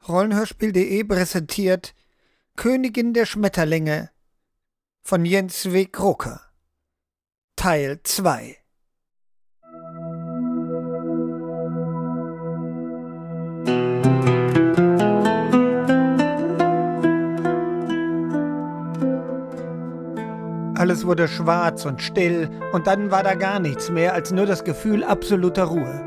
Rollenhörspiel.de präsentiert Königin der Schmetterlinge von Jens W. Kroker Teil 2. Alles wurde schwarz und still, und dann war da gar nichts mehr als nur das Gefühl absoluter Ruhe.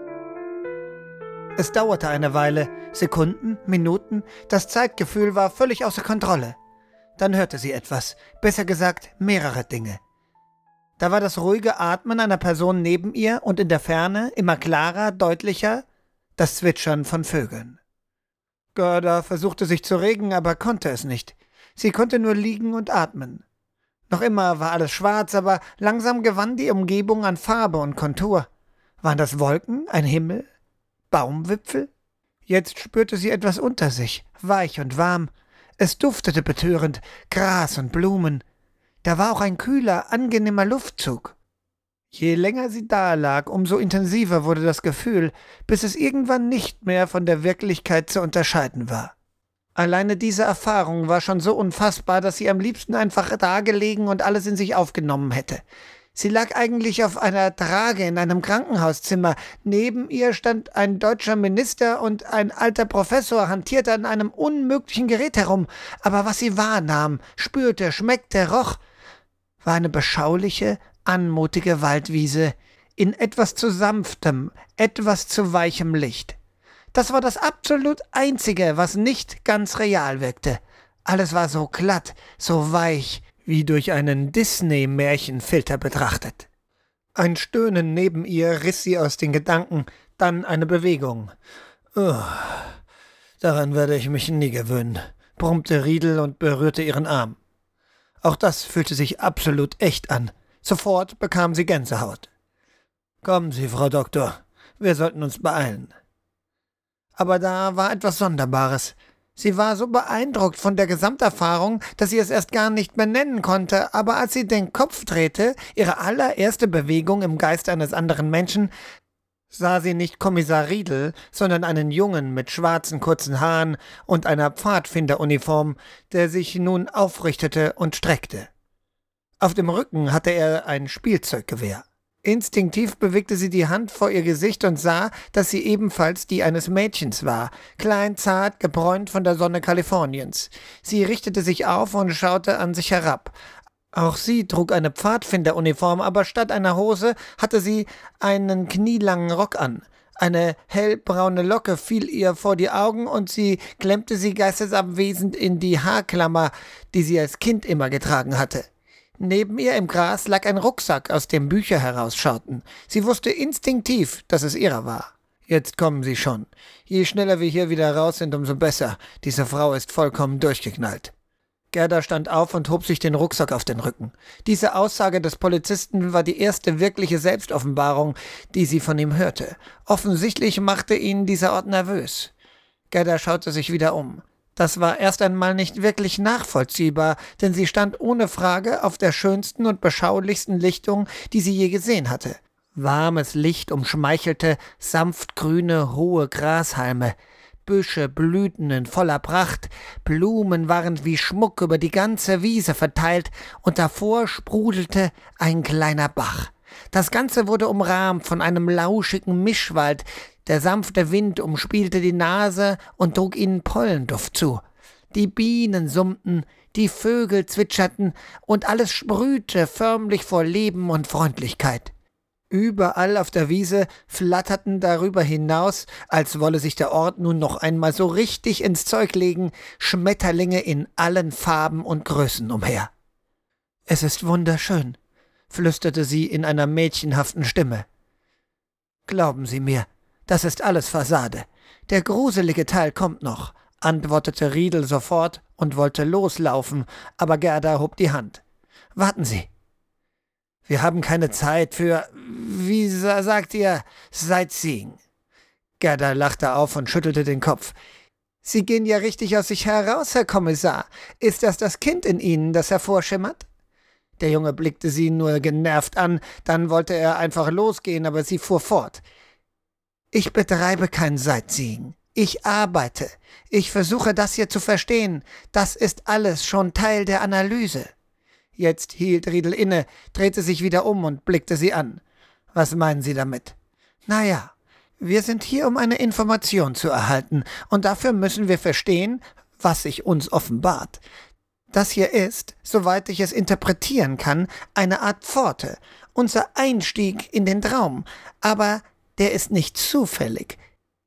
Es dauerte eine Weile, Sekunden, Minuten, das Zeitgefühl war völlig außer Kontrolle. Dann hörte sie etwas, besser gesagt mehrere Dinge. Da war das ruhige Atmen einer Person neben ihr und in der Ferne, immer klarer, deutlicher, das Zwitschern von Vögeln. Gerda versuchte sich zu regen, aber konnte es nicht. Sie konnte nur liegen und atmen. Noch immer war alles schwarz, aber langsam gewann die Umgebung an Farbe und Kontur. Waren das Wolken, ein Himmel? Baumwipfel? Jetzt spürte sie etwas unter sich, weich und warm. Es duftete betörend, Gras und Blumen. Da war auch ein kühler, angenehmer Luftzug. Je länger sie da lag, umso intensiver wurde das Gefühl, bis es irgendwann nicht mehr von der Wirklichkeit zu unterscheiden war. Alleine diese Erfahrung war schon so unfassbar, dass sie am liebsten einfach dagelegen und alles in sich aufgenommen hätte. Sie lag eigentlich auf einer Trage in einem Krankenhauszimmer. Neben ihr stand ein deutscher Minister und ein alter Professor hantierte an einem unmöglichen Gerät herum. Aber was sie wahrnahm, spürte, schmeckte, roch, war eine beschauliche, anmutige Waldwiese in etwas zu sanftem, etwas zu weichem Licht. Das war das absolut Einzige, was nicht ganz real wirkte. Alles war so glatt, so weich, wie durch einen Disney-Märchenfilter betrachtet. Ein Stöhnen neben ihr riss sie aus den Gedanken, dann eine Bewegung. Daran werde ich mich nie gewöhnen, brummte Riedel und berührte ihren Arm. Auch das fühlte sich absolut echt an. Sofort bekam sie Gänsehaut. »Kommen Sie, Frau Doktor, wir sollten uns beeilen.« Aber da war etwas Sonderbares. Sie war so beeindruckt von der Gesamterfahrung, dass sie es erst gar nicht benennen konnte, aber als sie den Kopf drehte, ihre allererste Bewegung im Geist eines anderen Menschen, sah sie nicht Kommissar Riedel, sondern einen Jungen mit schwarzen kurzen Haaren und einer Pfadfinderuniform, der sich nun aufrichtete und streckte. Auf dem Rücken hatte er ein Spielzeuggewehr. Instinktiv bewegte sie die Hand vor ihr Gesicht und sah, dass sie ebenfalls die eines Mädchens war, klein, zart, gebräunt von der Sonne Kaliforniens. Sie richtete sich auf und schaute an sich herab. Auch sie trug eine Pfadfinderuniform, aber statt einer Hose hatte sie einen knielangen Rock an. Eine hellbraune Locke fiel ihr vor die Augen und sie klemmte sie geistesabwesend in die Haarklammer, die sie als Kind immer getragen hatte. Neben ihr im Gras lag ein Rucksack, aus dem Bücher herausschauten. Sie wusste instinktiv, dass es ihrer war. »Jetzt kommen Sie schon. Je schneller wir hier wieder raus sind, umso besser. Diese Frau ist vollkommen durchgeknallt.« Gerda stand auf und hob sich den Rucksack auf den Rücken. Diese Aussage des Polizisten war die erste wirkliche Selbstoffenbarung, die sie von ihm hörte. Offensichtlich machte ihn dieser Ort nervös. Gerda schaute sich wieder um. Das war erst einmal nicht wirklich nachvollziehbar, denn sie stand ohne Frage auf der schönsten und beschaulichsten Lichtung, die sie je gesehen hatte. Warmes Licht umschmeichelte sanftgrüne, hohe Grashalme. Büsche blühten in voller Pracht, Blumen waren wie Schmuck über die ganze Wiese verteilt, und davor sprudelte ein kleiner Bach. Das Ganze wurde umrahmt von einem lauschigen Mischwald. Der sanfte Wind umspielte die Nase und trug ihnen Pollenduft zu. Die Bienen summten, die Vögel zwitscherten, und alles sprühte förmlich vor Leben und Freundlichkeit. Überall auf der Wiese flatterten darüber hinaus, als wolle sich der Ort nun noch einmal so richtig ins Zeug legen, Schmetterlinge in allen Farben und Größen umher. »Es ist wunderschön«, flüsterte sie in einer mädchenhaften Stimme. »Glauben Sie mir, das ist alles Fassade. Der gruselige Teil kommt noch«, antwortete Riedel sofort und wollte loslaufen, aber Gerda hob die Hand. »Warten Sie. Wir haben keine Zeit für, wie sagt ihr, Sightseeing.« Gerda lachte auf und schüttelte den Kopf. »Sie gehen ja richtig aus sich heraus, Herr Kommissar. Ist das Kind in Ihnen, das hervorschimmert?« Der Junge blickte sie nur genervt an, dann wollte er einfach losgehen, aber sie fuhr fort. »Ich betreibe kein Sightseeing. Ich arbeite. Ich versuche, das hier zu verstehen. Das ist alles schon Teil der Analyse.« Jetzt hielt Riedel inne, drehte sich wieder um und blickte sie an. »Was meinen Sie damit?« »Naja, wir sind hier, um eine Information zu erhalten, und dafür müssen wir verstehen, was sich uns offenbart. Das hier ist, soweit ich es interpretieren kann, eine Art Pforte, unser Einstieg in den Traum, aber der ist nicht zufällig.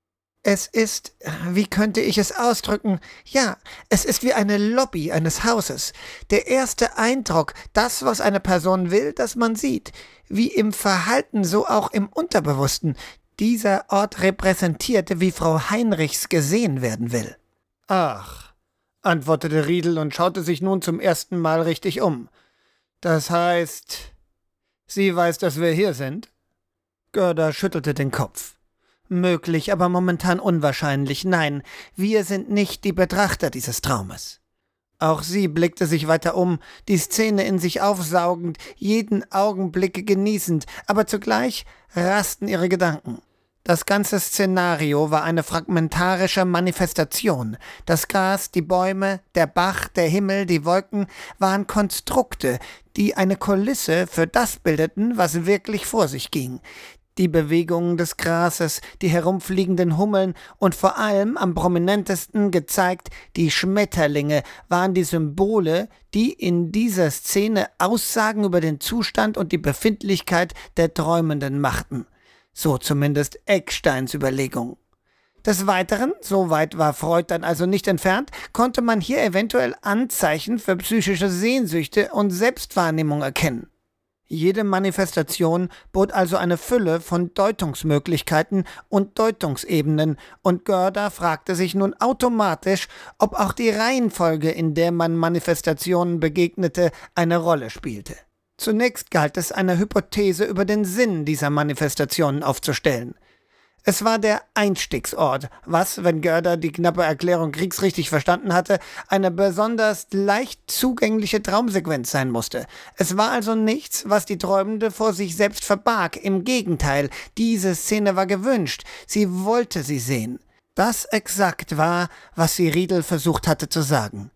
Es ist, wie könnte ich es ausdrücken? Ja, es ist wie eine Lobby eines Hauses. Der erste Eindruck, das, was eine Person will, dass man sieht. Wie im Verhalten, so auch im Unterbewussten. Dieser Ort repräsentierte, wie Frau Heinrichs gesehen werden will.« »Ach«, antwortete Riedel und schaute sich nun zum ersten Mal richtig um. »Das heißt, sie weiß, dass wir hier sind?« Görder schüttelte den Kopf. »Möglich, aber momentan unwahrscheinlich. Nein, wir sind nicht die Betrachter dieses Traumes.« Auch sie blickte sich weiter um, die Szene in sich aufsaugend, jeden Augenblick genießend, aber zugleich rasten ihre Gedanken. Das ganze Szenario war eine fragmentarische Manifestation. Das Gras, die Bäume, der Bach, der Himmel, die Wolken waren Konstrukte, die eine Kulisse für das bildeten, was wirklich vor sich ging. Die Bewegungen des Grases, die herumfliegenden Hummeln und vor allem am prominentesten gezeigt die Schmetterlinge waren die Symbole, die in dieser Szene Aussagen über den Zustand und die Befindlichkeit der Träumenden machten. So zumindest Ecksteins Überlegung. Des Weiteren, so weit war Freud dann also nicht entfernt, konnte man hier eventuell Anzeichen für psychische Sehnsüchte und Selbstwahrnehmung erkennen. Jede Manifestation bot also eine Fülle von Deutungsmöglichkeiten und Deutungsebenen, und Görder fragte sich nun automatisch, ob auch die Reihenfolge, in der man Manifestationen begegnete, eine Rolle spielte. Zunächst galt es, eine Hypothese über den Sinn dieser Manifestationen aufzustellen. Es war der Einstiegsort, was, wenn Görder die knappe Erklärung kriegsrichtig verstanden hatte, eine besonders leicht zugängliche Traumsequenz sein musste. Es war also nichts, was die Träumende vor sich selbst verbarg. Im Gegenteil, diese Szene war gewünscht. Sie wollte sie sehen. Das exakt war, was sie Riedel versucht hatte zu sagen.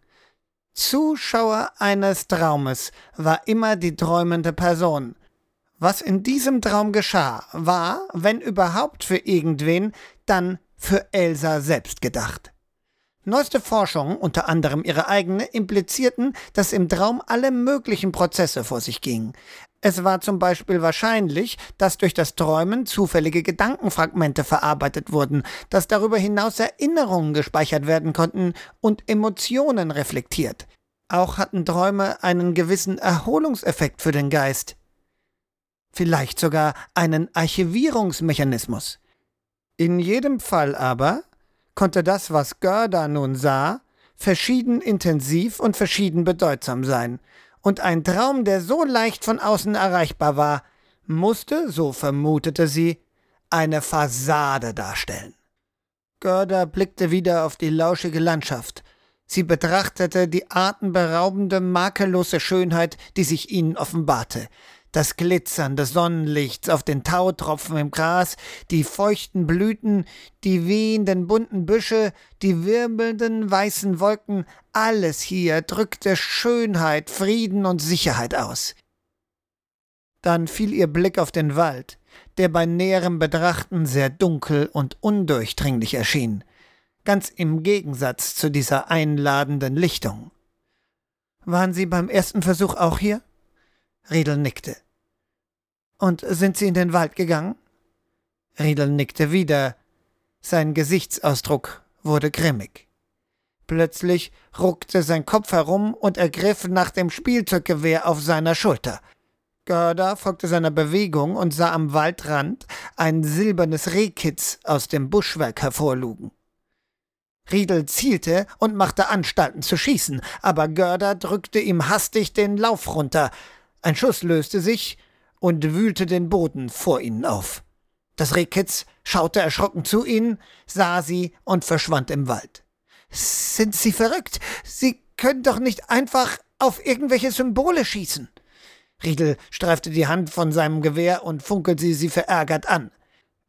Zuschauer eines Traumes war immer die träumende Person. Was in diesem Traum geschah, war, wenn überhaupt für irgendwen, dann für Elsa selbst gedacht. Neueste Forschungen, unter anderem ihre eigene, implizierten, dass im Traum alle möglichen Prozesse vor sich gingen. Es war zum Beispiel wahrscheinlich, dass durch das Träumen zufällige Gedankenfragmente verarbeitet wurden, dass darüber hinaus Erinnerungen gespeichert werden konnten und Emotionen reflektiert. Auch hatten Träume einen gewissen Erholungseffekt für den Geist. Vielleicht sogar einen Archivierungsmechanismus. In jedem Fall aber konnte das, was Görder nun sah, verschieden intensiv und verschieden bedeutsam sein. Und ein Traum, der so leicht von außen erreichbar war, musste, so vermutete sie, eine Fassade darstellen. Görder blickte wieder auf die lauschige Landschaft. Sie betrachtete die atemberaubende, makellose Schönheit, die sich ihnen offenbarte. Das Glitzern des Sonnenlichts auf den Tautropfen im Gras, die feuchten Blüten, die wehenden bunten Büsche, die wirbelnden weißen Wolken, alles hier drückte Schönheit, Frieden und Sicherheit aus. Dann fiel ihr Blick auf den Wald, der bei näherem Betrachten sehr dunkel und undurchdringlich erschien, ganz im Gegensatz zu dieser einladenden Lichtung. »Waren Sie beim ersten Versuch auch hier?« Riedel nickte. »Und sind Sie in den Wald gegangen?« Riedel nickte wieder. Sein Gesichtsausdruck wurde grimmig. Plötzlich ruckte sein Kopf herum und er griff nach dem Spielzeuggewehr auf seiner Schulter. Görder folgte seiner Bewegung und sah am Waldrand ein silbernes Rehkitz aus dem Buschwerk hervorlugen. Riedel zielte und machte Anstalten zu schießen, aber Görder drückte ihm hastig den Lauf runter. Ein Schuss löste sich und wühlte den Boden vor ihnen auf. Das Rehkitz schaute erschrocken zu ihnen, sah sie und verschwand im Wald. »Sind Sie verrückt? Sie können doch nicht einfach auf irgendwelche Symbole schießen!« Riedel streifte die Hand von seinem Gewehr und funkelte sie verärgert an.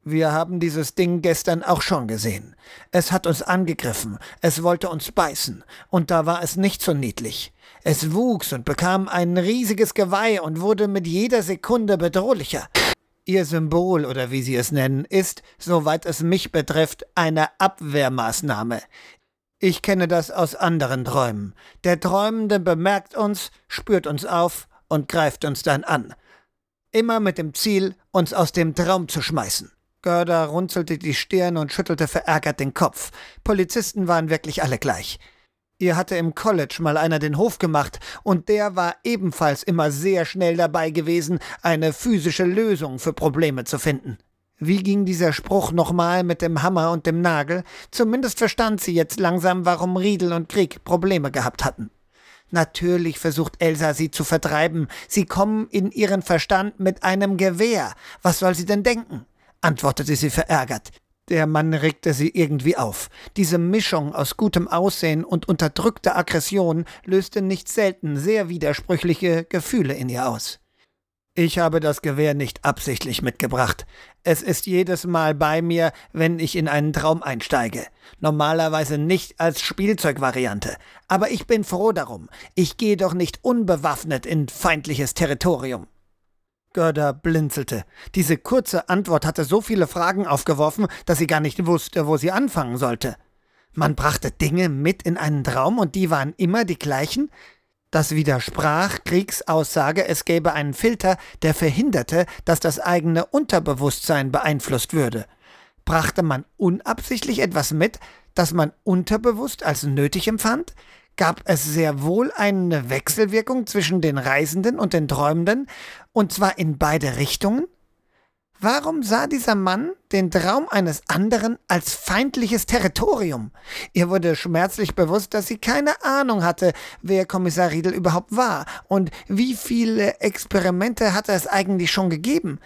Wir haben dieses Ding gestern auch schon gesehen. Es hat uns angegriffen, es wollte uns beißen, und da war es nicht so niedlich. Es wuchs und bekam ein riesiges Geweih und wurde mit jeder Sekunde bedrohlicher. Ihr Symbol, oder wie Sie es nennen, ist, soweit es mich betrifft, eine Abwehrmaßnahme. Ich kenne das aus anderen Träumen. Der Träumende bemerkt uns, spürt uns auf und greift uns dann an. Immer mit dem Ziel, uns aus dem Traum zu schmeißen. Gerda runzelte die Stirn und schüttelte verärgert den Kopf. Polizisten waren wirklich alle gleich. Ihr hatte im College mal einer den Hof gemacht, und der war ebenfalls immer sehr schnell dabei gewesen, eine physische Lösung für Probleme zu finden. Wie ging dieser Spruch nochmal mit dem Hammer und dem Nagel? Zumindest verstand sie jetzt langsam, warum Riedel und Krieg Probleme gehabt hatten. Natürlich versucht Elsa, sie zu vertreiben. Sie kommen in ihren Verstand mit einem Gewehr. Was soll sie denn denken? Antwortete sie verärgert. Der Mann regte sie irgendwie auf. Diese Mischung aus gutem Aussehen und unterdrückter Aggression löste nicht selten sehr widersprüchliche Gefühle in ihr aus. Ich habe das Gewehr nicht absichtlich mitgebracht. Es ist jedes Mal bei mir, wenn ich in einen Traum einsteige. Normalerweise nicht als Spielzeugvariante. Aber ich bin froh darum. Ich gehe doch nicht unbewaffnet in feindliches Territorium. Gerda blinzelte. Diese kurze Antwort hatte so viele Fragen aufgeworfen, dass sie gar nicht wusste, wo sie anfangen sollte. Man brachte Dinge mit in einen Traum und die waren immer die gleichen? Das widersprach Kriegs Aussage, es gäbe einen Filter, der verhinderte, dass das eigene Unterbewusstsein beeinflusst würde. Brachte man unabsichtlich etwas mit, das man unterbewusst als nötig empfand? Gab es sehr wohl eine Wechselwirkung zwischen den Reisenden und den Träumenden, und zwar in beide Richtungen? Warum sah dieser Mann den Traum eines anderen als feindliches Territorium? Ihr wurde schmerzlich bewusst, dass sie keine Ahnung hatte, wer Kommissar Riedel überhaupt war und wie viele Experimente hatte es eigentlich schon gegeben.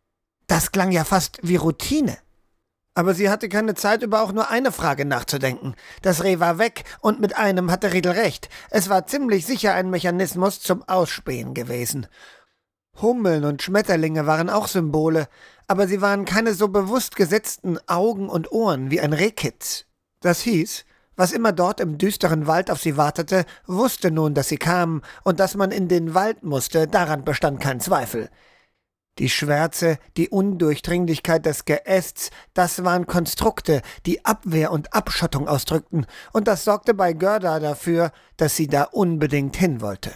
Das klang ja fast wie Routine. Aber sie hatte keine Zeit, über auch nur eine Frage nachzudenken. Das Reh war weg, und mit einem hatte Riedel recht. Es war ziemlich sicher ein Mechanismus zum Ausspähen gewesen. Hummeln und Schmetterlinge waren auch Symbole, aber sie waren keine so bewusst gesetzten Augen und Ohren wie ein Rehkitz. Das hieß, was immer dort im düsteren Wald auf sie wartete, wusste nun, dass sie kamen, und dass man in den Wald musste, daran bestand kein Zweifel. Die Schwärze, die Undurchdringlichkeit des Geästs, das waren Konstrukte, die Abwehr und Abschottung ausdrückten, und das sorgte bei Gerda dafür, dass sie da unbedingt hin wollte.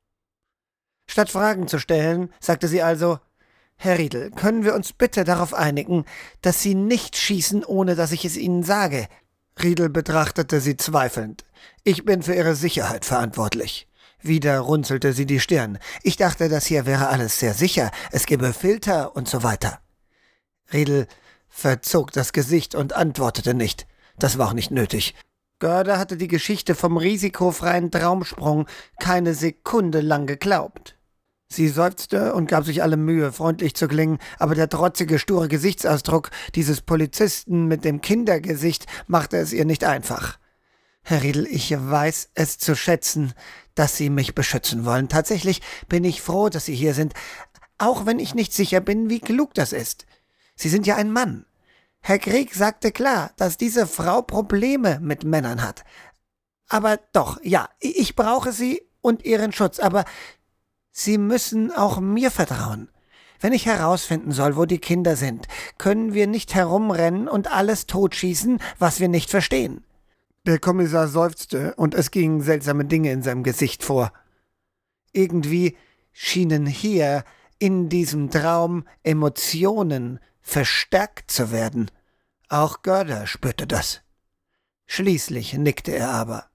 Statt Fragen zu stellen, sagte sie also: »Herr Riedel, können wir uns bitte darauf einigen, dass Sie nicht schießen, ohne dass ich es Ihnen sage?« Riedel betrachtete sie zweifelnd. »Ich bin für Ihre Sicherheit verantwortlich.« Wieder runzelte sie die Stirn. »Ich dachte, das hier wäre alles sehr sicher. Es gäbe Filter und so weiter.« Riedel verzog das Gesicht und antwortete nicht. Das war auch nicht nötig. Gerda hatte die Geschichte vom risikofreien Traumsprung keine Sekunde lang geglaubt. Sie seufzte und gab sich alle Mühe, freundlich zu klingen, aber der trotzige, sture Gesichtsausdruck dieses Polizisten mit dem Kindergesicht machte es ihr nicht einfach. »Herr Riedel, ich weiß es zu schätzen, dass Sie mich beschützen wollen. Tatsächlich bin ich froh, dass Sie hier sind, auch wenn ich nicht sicher bin, wie klug das ist. Sie sind ja ein Mann. Herr Krieg sagte klar, dass diese Frau Probleme mit Männern hat. Aber doch, ja, ich brauche Sie und Ihren Schutz, aber Sie müssen auch mir vertrauen. Wenn ich herausfinden soll, wo die Kinder sind, können wir nicht herumrennen und alles totschießen, was wir nicht verstehen.« Der Kommissar seufzte, und es gingen seltsame Dinge in seinem Gesicht vor. Irgendwie schienen hier, in diesem Traum, Emotionen verstärkt zu werden. Auch Gerda spürte das. Schließlich nickte er aber.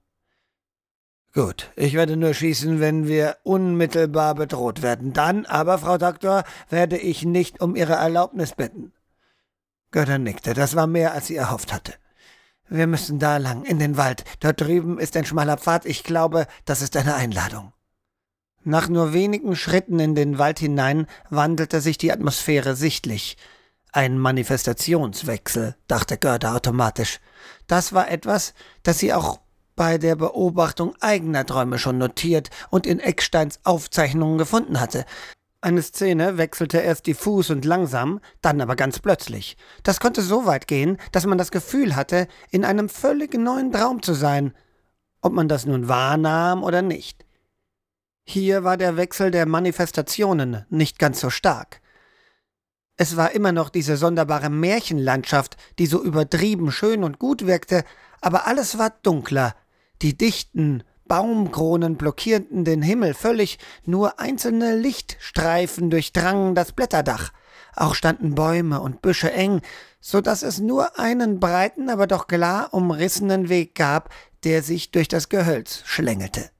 »Gut, ich werde nur schießen, wenn wir unmittelbar bedroht werden. Dann aber, Frau Doktor, werde ich nicht um Ihre Erlaubnis bitten.« Gerda nickte. Das war mehr, als sie erhofft hatte. »Wir müssen da lang, in den Wald. Dort drüben ist ein schmaler Pfad. Ich glaube, das ist eine Einladung.« Nach nur wenigen Schritten in den Wald hinein wandelte sich die Atmosphäre sichtlich. Ein Manifestationswechsel, dachte Gerda automatisch. Das war etwas, das sie auch bei der Beobachtung eigener Träume schon notiert und in Ecksteins Aufzeichnungen gefunden hatte. Eine Szene wechselte erst diffus und langsam, dann aber ganz plötzlich. Das konnte so weit gehen, dass man das Gefühl hatte, in einem völlig neuen Traum zu sein, ob man das nun wahrnahm oder nicht. Hier war der Wechsel der Manifestationen nicht ganz so stark. Es war immer noch diese sonderbare Märchenlandschaft, die so übertrieben schön und gut wirkte, aber alles war dunkler. Die dichten Baumkronen blockierten den Himmel völlig, nur einzelne Lichtstreifen durchdrangen das Blätterdach. Auch standen Bäume und Büsche eng, so dass es nur einen breiten, aber doch klar umrissenen Weg gab, der sich durch das Gehölz schlängelte.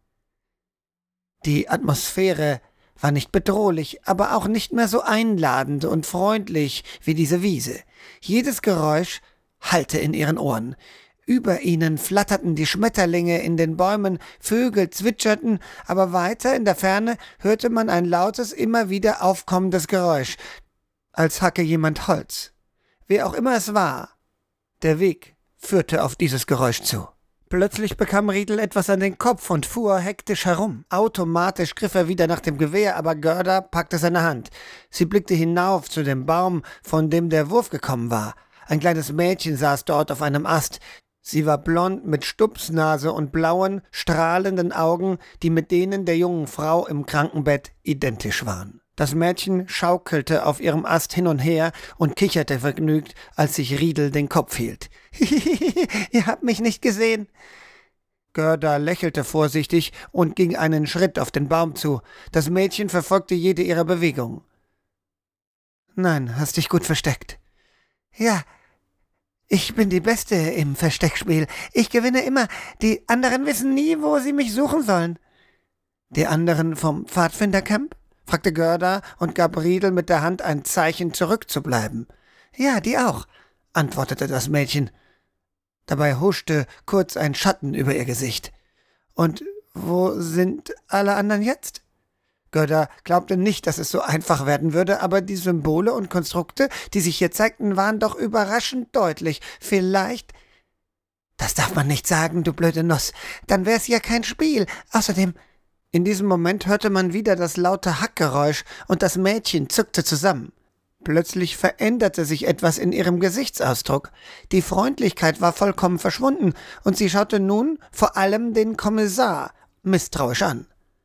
Die Atmosphäre war nicht bedrohlich, aber auch nicht mehr so einladend und freundlich wie diese Wiese. Jedes Geräusch hallte in ihren Ohren. Über ihnen flatterten die Schmetterlinge in den Bäumen, Vögel zwitscherten, aber weiter in der Ferne hörte man ein lautes, immer wieder aufkommendes Geräusch, als hacke jemand Holz. Wer auch immer es war, der Weg führte auf dieses Geräusch zu. Plötzlich bekam Riedel etwas an den Kopf und fuhr hektisch herum. Automatisch griff er wieder nach dem Gewehr, aber Gerda packte seine Hand. Sie blickte hinauf zu dem Baum, von dem der Wurf gekommen war. Ein kleines Mädchen saß dort auf einem Ast. Sie war blond mit Stupsnase und blauen, strahlenden Augen, die mit denen der jungen Frau im Krankenbett identisch waren. Das Mädchen schaukelte auf ihrem Ast hin und her und kicherte vergnügt, als sich Riedel den Kopf hielt. »Ihr habt mich nicht gesehen.« Gerda lächelte vorsichtig und ging einen Schritt auf den Baum zu. Das Mädchen verfolgte jede ihrer Bewegungen. »Nein, hast dich gut versteckt.« »Ja, ich bin die Beste im Versteckspiel. Ich gewinne immer. Die anderen wissen nie, wo sie mich suchen sollen.« »Die anderen vom Pfadfindercamp?« fragte Gerda und gab Riedel mit der Hand ein Zeichen, zurückzubleiben. »Ja, die auch«, antwortete das Mädchen. Dabei huschte kurz ein Schatten über ihr Gesicht. »Und wo sind alle anderen jetzt?« Gerda glaubte nicht, dass es so einfach werden würde, aber die Symbole und Konstrukte, die sich hier zeigten, waren doch überraschend deutlich. Vielleicht... »Das darf man nicht sagen, du blöde Nuss. Dann wär's ja kein Spiel. Außerdem...« In diesem Moment hörte man wieder das laute Hackgeräusch und das Mädchen zuckte zusammen. Plötzlich veränderte sich etwas in ihrem Gesichtsausdruck. Die Freundlichkeit war vollkommen verschwunden und sie schaute nun vor allem den Kommissar misstrauisch an.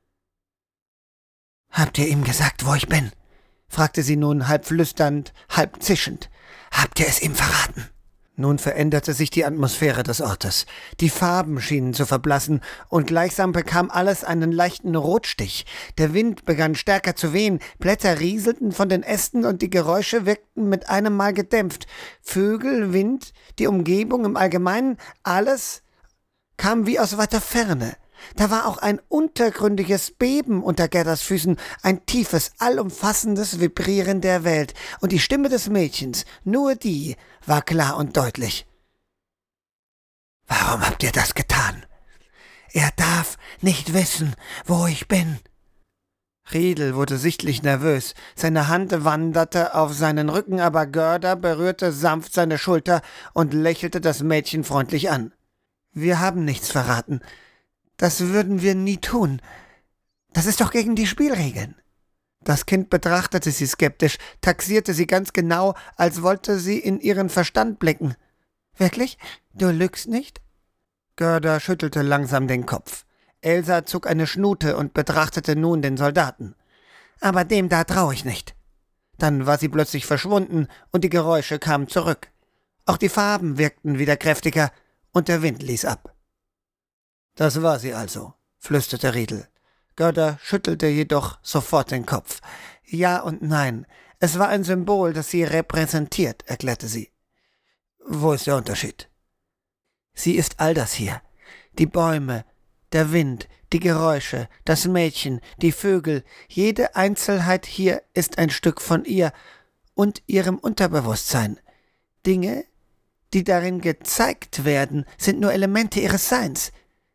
»Habt ihr ihm gesagt, wo ich bin?« fragte sie nun halb flüsternd, halb zischend. »Habt ihr es ihm verraten?« Nun veränderte sich die Atmosphäre des Ortes. Die Farben schienen zu verblassen, und gleichsam bekam alles einen leichten Rotstich. Der Wind begann stärker zu wehen, Blätter rieselten von den Ästen und die Geräusche wirkten mit einem Mal gedämpft. Vögel, Wind, die Umgebung im Allgemeinen, alles kam wie aus weiter Ferne. Da war auch ein untergründiges Beben unter Gerdas Füßen, ein tiefes, allumfassendes Vibrieren der Welt, und die Stimme des Mädchens, nur die, war klar und deutlich. »Warum habt ihr das getan? Er darf nicht wissen, wo ich bin.« Riedel wurde sichtlich nervös. Seine Hand wanderte auf seinen Rücken, aber Gerda berührte sanft seine Schulter und lächelte das Mädchen freundlich an. »Wir haben nichts verraten. Das würden wir nie tun. Das ist doch gegen die Spielregeln.« Das Kind betrachtete sie skeptisch, taxierte sie ganz genau, als wollte sie in ihren Verstand blicken. »Wirklich? Du lügst nicht?« Gerda schüttelte langsam den Kopf. Elsa zog eine Schnute und betrachtete nun den Soldaten. »Aber dem da traue ich nicht.« Dann war sie plötzlich verschwunden und die Geräusche kamen zurück. Auch die Farben wirkten wieder kräftiger und der Wind ließ ab. »Das war sie also«, flüsterte Riedel. Gerda schüttelte jedoch sofort den Kopf. »Ja und nein. Es war ein Symbol, das sie repräsentiert«, erklärte sie. »Wo ist der Unterschied?« »Sie ist all das hier. Die Bäume, der Wind, die Geräusche, das Mädchen, die Vögel. Jede Einzelheit hier ist ein Stück von ihr und ihrem Unterbewusstsein. Dinge, die darin gezeigt werden, sind nur Elemente ihres Seins.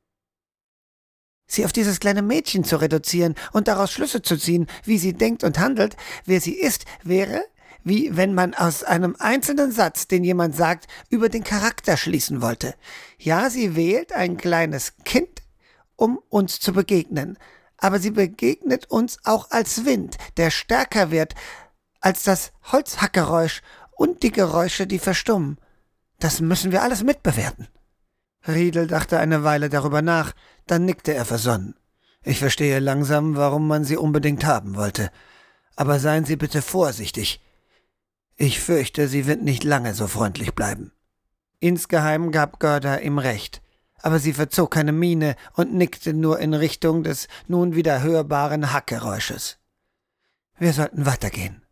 Sie auf dieses kleine Mädchen zu reduzieren und daraus Schlüsse zu ziehen, wie sie denkt und handelt, wer sie ist, wäre, wie wenn man aus einem einzelnen Satz, den jemand sagt, über den Charakter schließen wollte. Ja, sie wählt ein kleines Kind, um uns zu begegnen, aber sie begegnet uns auch als Wind, der stärker wird als das Holzhackgeräusch und die Geräusche, die verstummen. Das müssen wir alles mitbewerten.« Riedel dachte eine Weile darüber nach, dann nickte er versonnen. »Ich verstehe langsam, warum man sie unbedingt haben wollte. Aber seien Sie bitte vorsichtig. Ich fürchte, sie wird nicht lange so freundlich bleiben.« Insgeheim gab Gerda ihm recht, aber sie verzog keine Miene und nickte nur in Richtung des nun wieder hörbaren Hackgeräusches. Wir sollten weitergehen.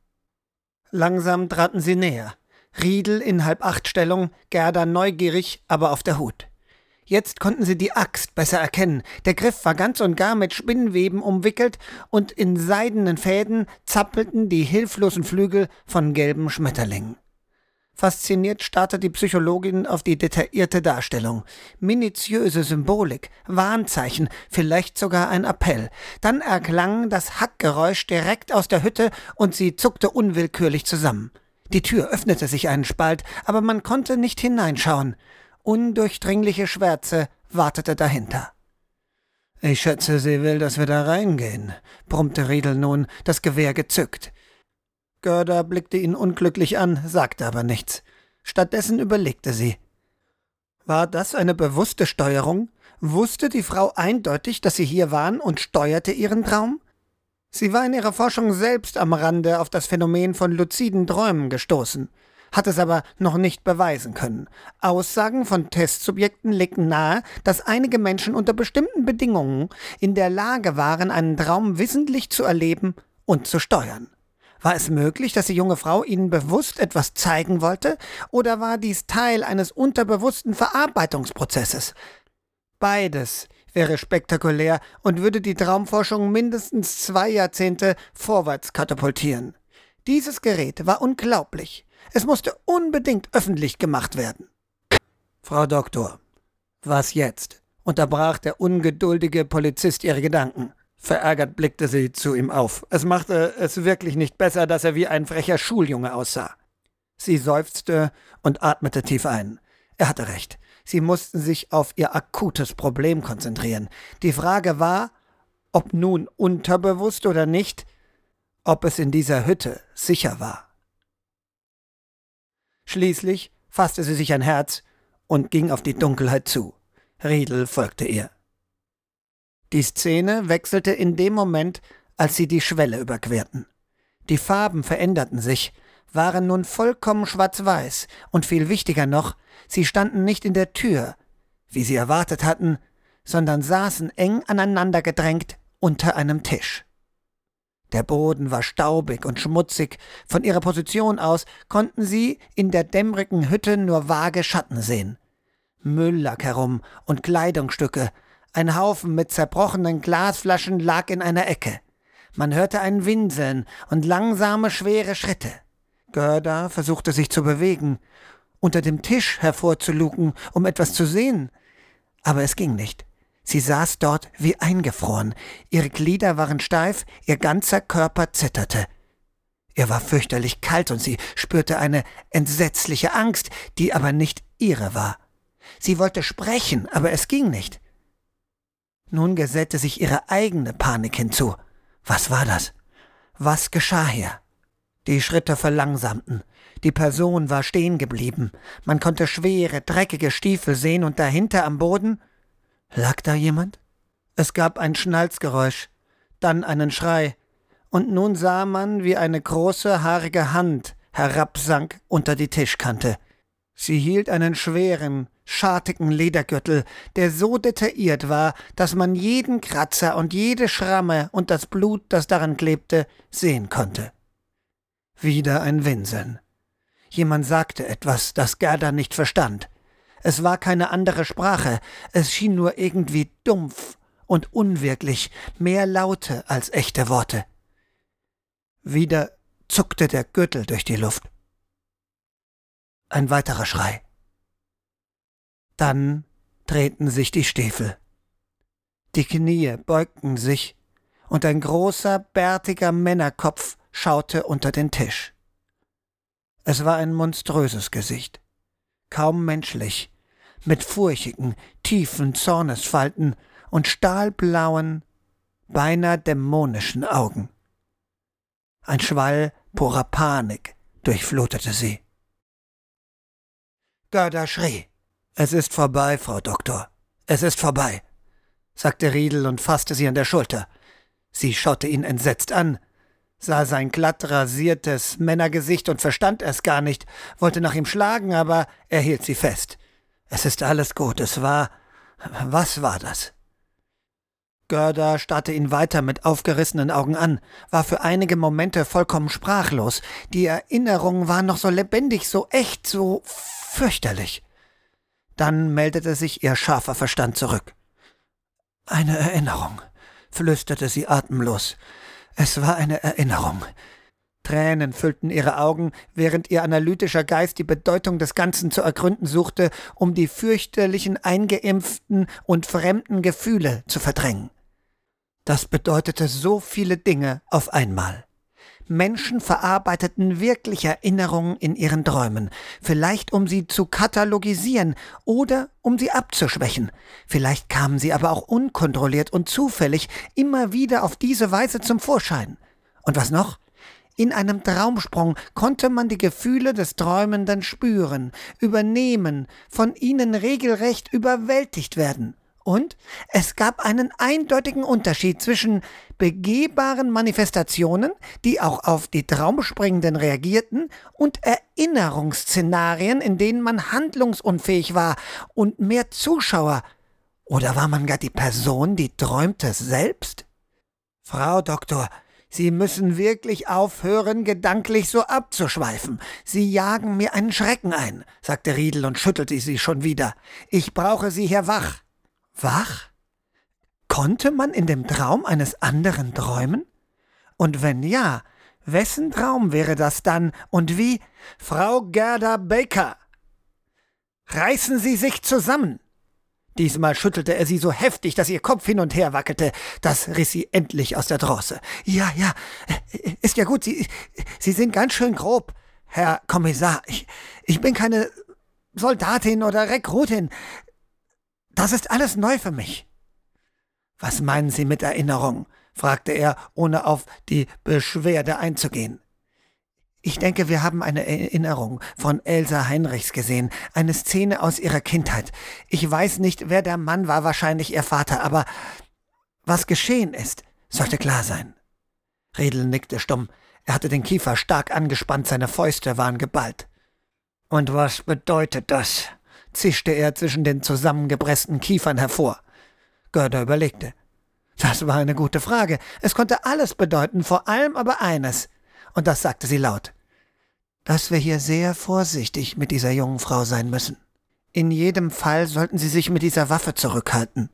Langsam traten sie näher. Riedel in 7:30-Stellung, Gerda neugierig, aber auf der Hut. Jetzt konnten sie die Axt besser erkennen. Der Griff war ganz und gar mit Spinnweben umwickelt und in seidenen Fäden zappelten die hilflosen Flügel von gelben Schmetterlingen. Fasziniert starrte die Psychologin auf die detaillierte Darstellung. Minutiöse Symbolik, Warnzeichen, vielleicht sogar ein Appell. Dann erklang das Hackgeräusch direkt aus der Hütte und sie zuckte unwillkürlich zusammen. Die Tür öffnete sich einen Spalt, aber man konnte nicht hineinschauen. Undurchdringliche Schwärze wartete dahinter. »Ich schätze, sie will, dass wir da reingehen«, brummte Riedel nun, das Gewehr gezückt. Gerda blickte ihn unglücklich an, sagte aber nichts. Stattdessen überlegte sie. War das eine bewusste Steuerung? Wusste die Frau eindeutig, dass sie hier waren und steuerte ihren Traum? Sie war in ihrer Forschung selbst am Rande auf das Phänomen von luziden Träumen gestoßen, hat es aber noch nicht beweisen können. Aussagen von Testsubjekten legten nahe, dass einige Menschen unter bestimmten Bedingungen in der Lage waren, einen Traum wissentlich zu erleben und zu steuern. War es möglich, dass die junge Frau ihnen bewusst etwas zeigen wollte, oder war dies Teil eines unterbewussten Verarbeitungsprozesses? Beides wäre spektakulär und würde die Traumforschung mindestens 2 Jahrzehnte vorwärts katapultieren. Dieses Gerät war unglaublich. Es musste unbedingt öffentlich gemacht werden. »Frau Doktor, was jetzt?« unterbrach der ungeduldige Polizist ihre Gedanken. Verärgert blickte sie zu ihm auf. Es machte es wirklich nicht besser, dass er wie ein frecher Schuljunge aussah. Sie seufzte und atmete tief ein. Er hatte recht. Sie mussten sich auf ihr akutes Problem konzentrieren. Die Frage war, ob nun unterbewusst oder nicht, ob es in dieser Hütte sicher war. Schließlich fasste sie sich ein Herz und ging auf die Dunkelheit zu. Riedel folgte ihr. Die Szene wechselte in dem Moment, als sie die Schwelle überquerten. Die Farben veränderten sich, waren nun vollkommen schwarz-weiß und viel wichtiger noch, sie standen nicht in der Tür, wie sie erwartet hatten, sondern saßen eng aneinander gedrängt unter einem Tisch. Der Boden war staubig und schmutzig, von ihrer Position aus konnten sie in der dämmerigen Hütte nur vage Schatten sehen. Müll lag herum und Kleidungsstücke, ein Haufen mit zerbrochenen Glasflaschen lag in einer Ecke. Man hörte ein Winseln und langsame, schwere Schritte. Gerda versuchte sich zu bewegen, unter dem Tisch hervorzulugen, um etwas zu sehen. Aber es ging nicht. Sie saß dort wie eingefroren. Ihre Glieder waren steif, ihr ganzer Körper zitterte. Ihr war fürchterlich kalt und sie spürte eine entsetzliche Angst, die aber nicht ihre war. Sie wollte sprechen, aber es ging nicht. Nun gesellte sich ihre eigene Panik hinzu. Was war das? Was geschah hier? Die Schritte verlangsamten. Die Person war stehen geblieben. Man konnte schwere, dreckige Stiefel sehen und dahinter am Boden lag da jemand? Es gab ein Schnalzgeräusch, dann einen Schrei, und nun sah man, wie eine große, haarige Hand herabsank unter die Tischkante. Sie hielt einen schweren, schartigen Ledergürtel, der so detailliert war, dass man jeden Kratzer und jede Schramme und das Blut, das daran klebte, sehen konnte. Wieder ein Winseln. Jemand sagte etwas, das Gerda nicht verstand. Es war keine andere Sprache, es schien nur irgendwie dumpf und unwirklich, mehr Laute als echte Worte. Wieder zuckte der Gürtel durch die Luft. Ein weiterer Schrei. Dann drehten sich die Stiefel. Die Knie beugten sich, und ein großer, bärtiger Männerkopf schaute unter den Tisch. Es war ein monströses Gesicht, kaum menschlich, mit furchigen, tiefen Zornesfalten und stahlblauen, beinahe dämonischen Augen. Ein Schwall purer Panik durchflutete sie. Gerda schrie. »Es ist vorbei, Frau Doktor. Es ist vorbei«, sagte Riedel und fasste sie an der Schulter. Sie schaute ihn entsetzt an, sah sein glatt rasiertes Männergesicht und verstand es gar nicht, wollte nach ihm schlagen, aber er hielt sie fest. »Es ist alles gut, es war... Was war das?« Gerda starrte ihn weiter mit aufgerissenen Augen an, war für einige Momente vollkommen sprachlos. Die Erinnerung war noch so lebendig, so echt, so fürchterlich. Dann meldete sich ihr scharfer Verstand zurück. »Eine Erinnerung«, flüsterte sie atemlos. »Es war eine Erinnerung.« Tränen füllten ihre Augen, während ihr analytischer Geist die Bedeutung des Ganzen zu ergründen suchte, um die fürchterlichen, eingeimpften und fremden Gefühle zu verdrängen. Das bedeutete so viele Dinge auf einmal. Menschen verarbeiteten wirklich Erinnerungen in ihren Träumen, vielleicht um sie zu katalogisieren oder um sie abzuschwächen. Vielleicht kamen sie aber auch unkontrolliert und zufällig immer wieder auf diese Weise zum Vorschein. Und was noch? In einem Traumsprung konnte man die Gefühle des Träumenden spüren, übernehmen, von ihnen regelrecht überwältigt werden. Und es gab einen eindeutigen Unterschied zwischen begehbaren Manifestationen, die auch auf die Traumspringenden reagierten, und Erinnerungsszenarien, in denen man handlungsunfähig war und mehr Zuschauer. Oder war man gar die Person, die träumte selbst? »Frau Doktor, Sie müssen wirklich aufhören, gedanklich so abzuschweifen. Sie jagen mir einen Schrecken ein«, sagte Riedel und schüttelte sie schon wieder. »Ich brauche Sie hier wach.« Wach? Konnte man in dem Traum eines anderen träumen? Und wenn ja, wessen Traum wäre das dann und wie? »Frau Gerda Baker! Reißen Sie sich zusammen!« Diesmal schüttelte er sie so heftig, dass ihr Kopf hin und her wackelte. Das riss sie endlich aus der Trance. »Ja, ist ja gut, Sie sind ganz schön grob, Herr Kommissar. Ich bin keine Soldatin oder Rekrutin. Das ist alles neu für mich.« »Was meinen Sie mit Erinnerung?« fragte er, ohne auf die Beschwerde einzugehen. »Ich denke, wir haben eine Erinnerung von Elsa Heinrichs gesehen, eine Szene aus ihrer Kindheit. Ich weiß nicht, wer der Mann war, wahrscheinlich ihr Vater, aber was geschehen ist, sollte klar sein.« Riedel nickte stumm. Er hatte den Kiefer stark angespannt, seine Fäuste waren geballt. »Und was bedeutet das?« zischte er zwischen den zusammengepressten Kiefern hervor. Gerda überlegte. Das war eine gute Frage. Es konnte alles bedeuten, vor allem aber eines. Und das sagte sie laut: »Dass wir hier sehr vorsichtig mit dieser jungen Frau sein müssen. In jedem Fall sollten Sie sich mit dieser Waffe zurückhalten.«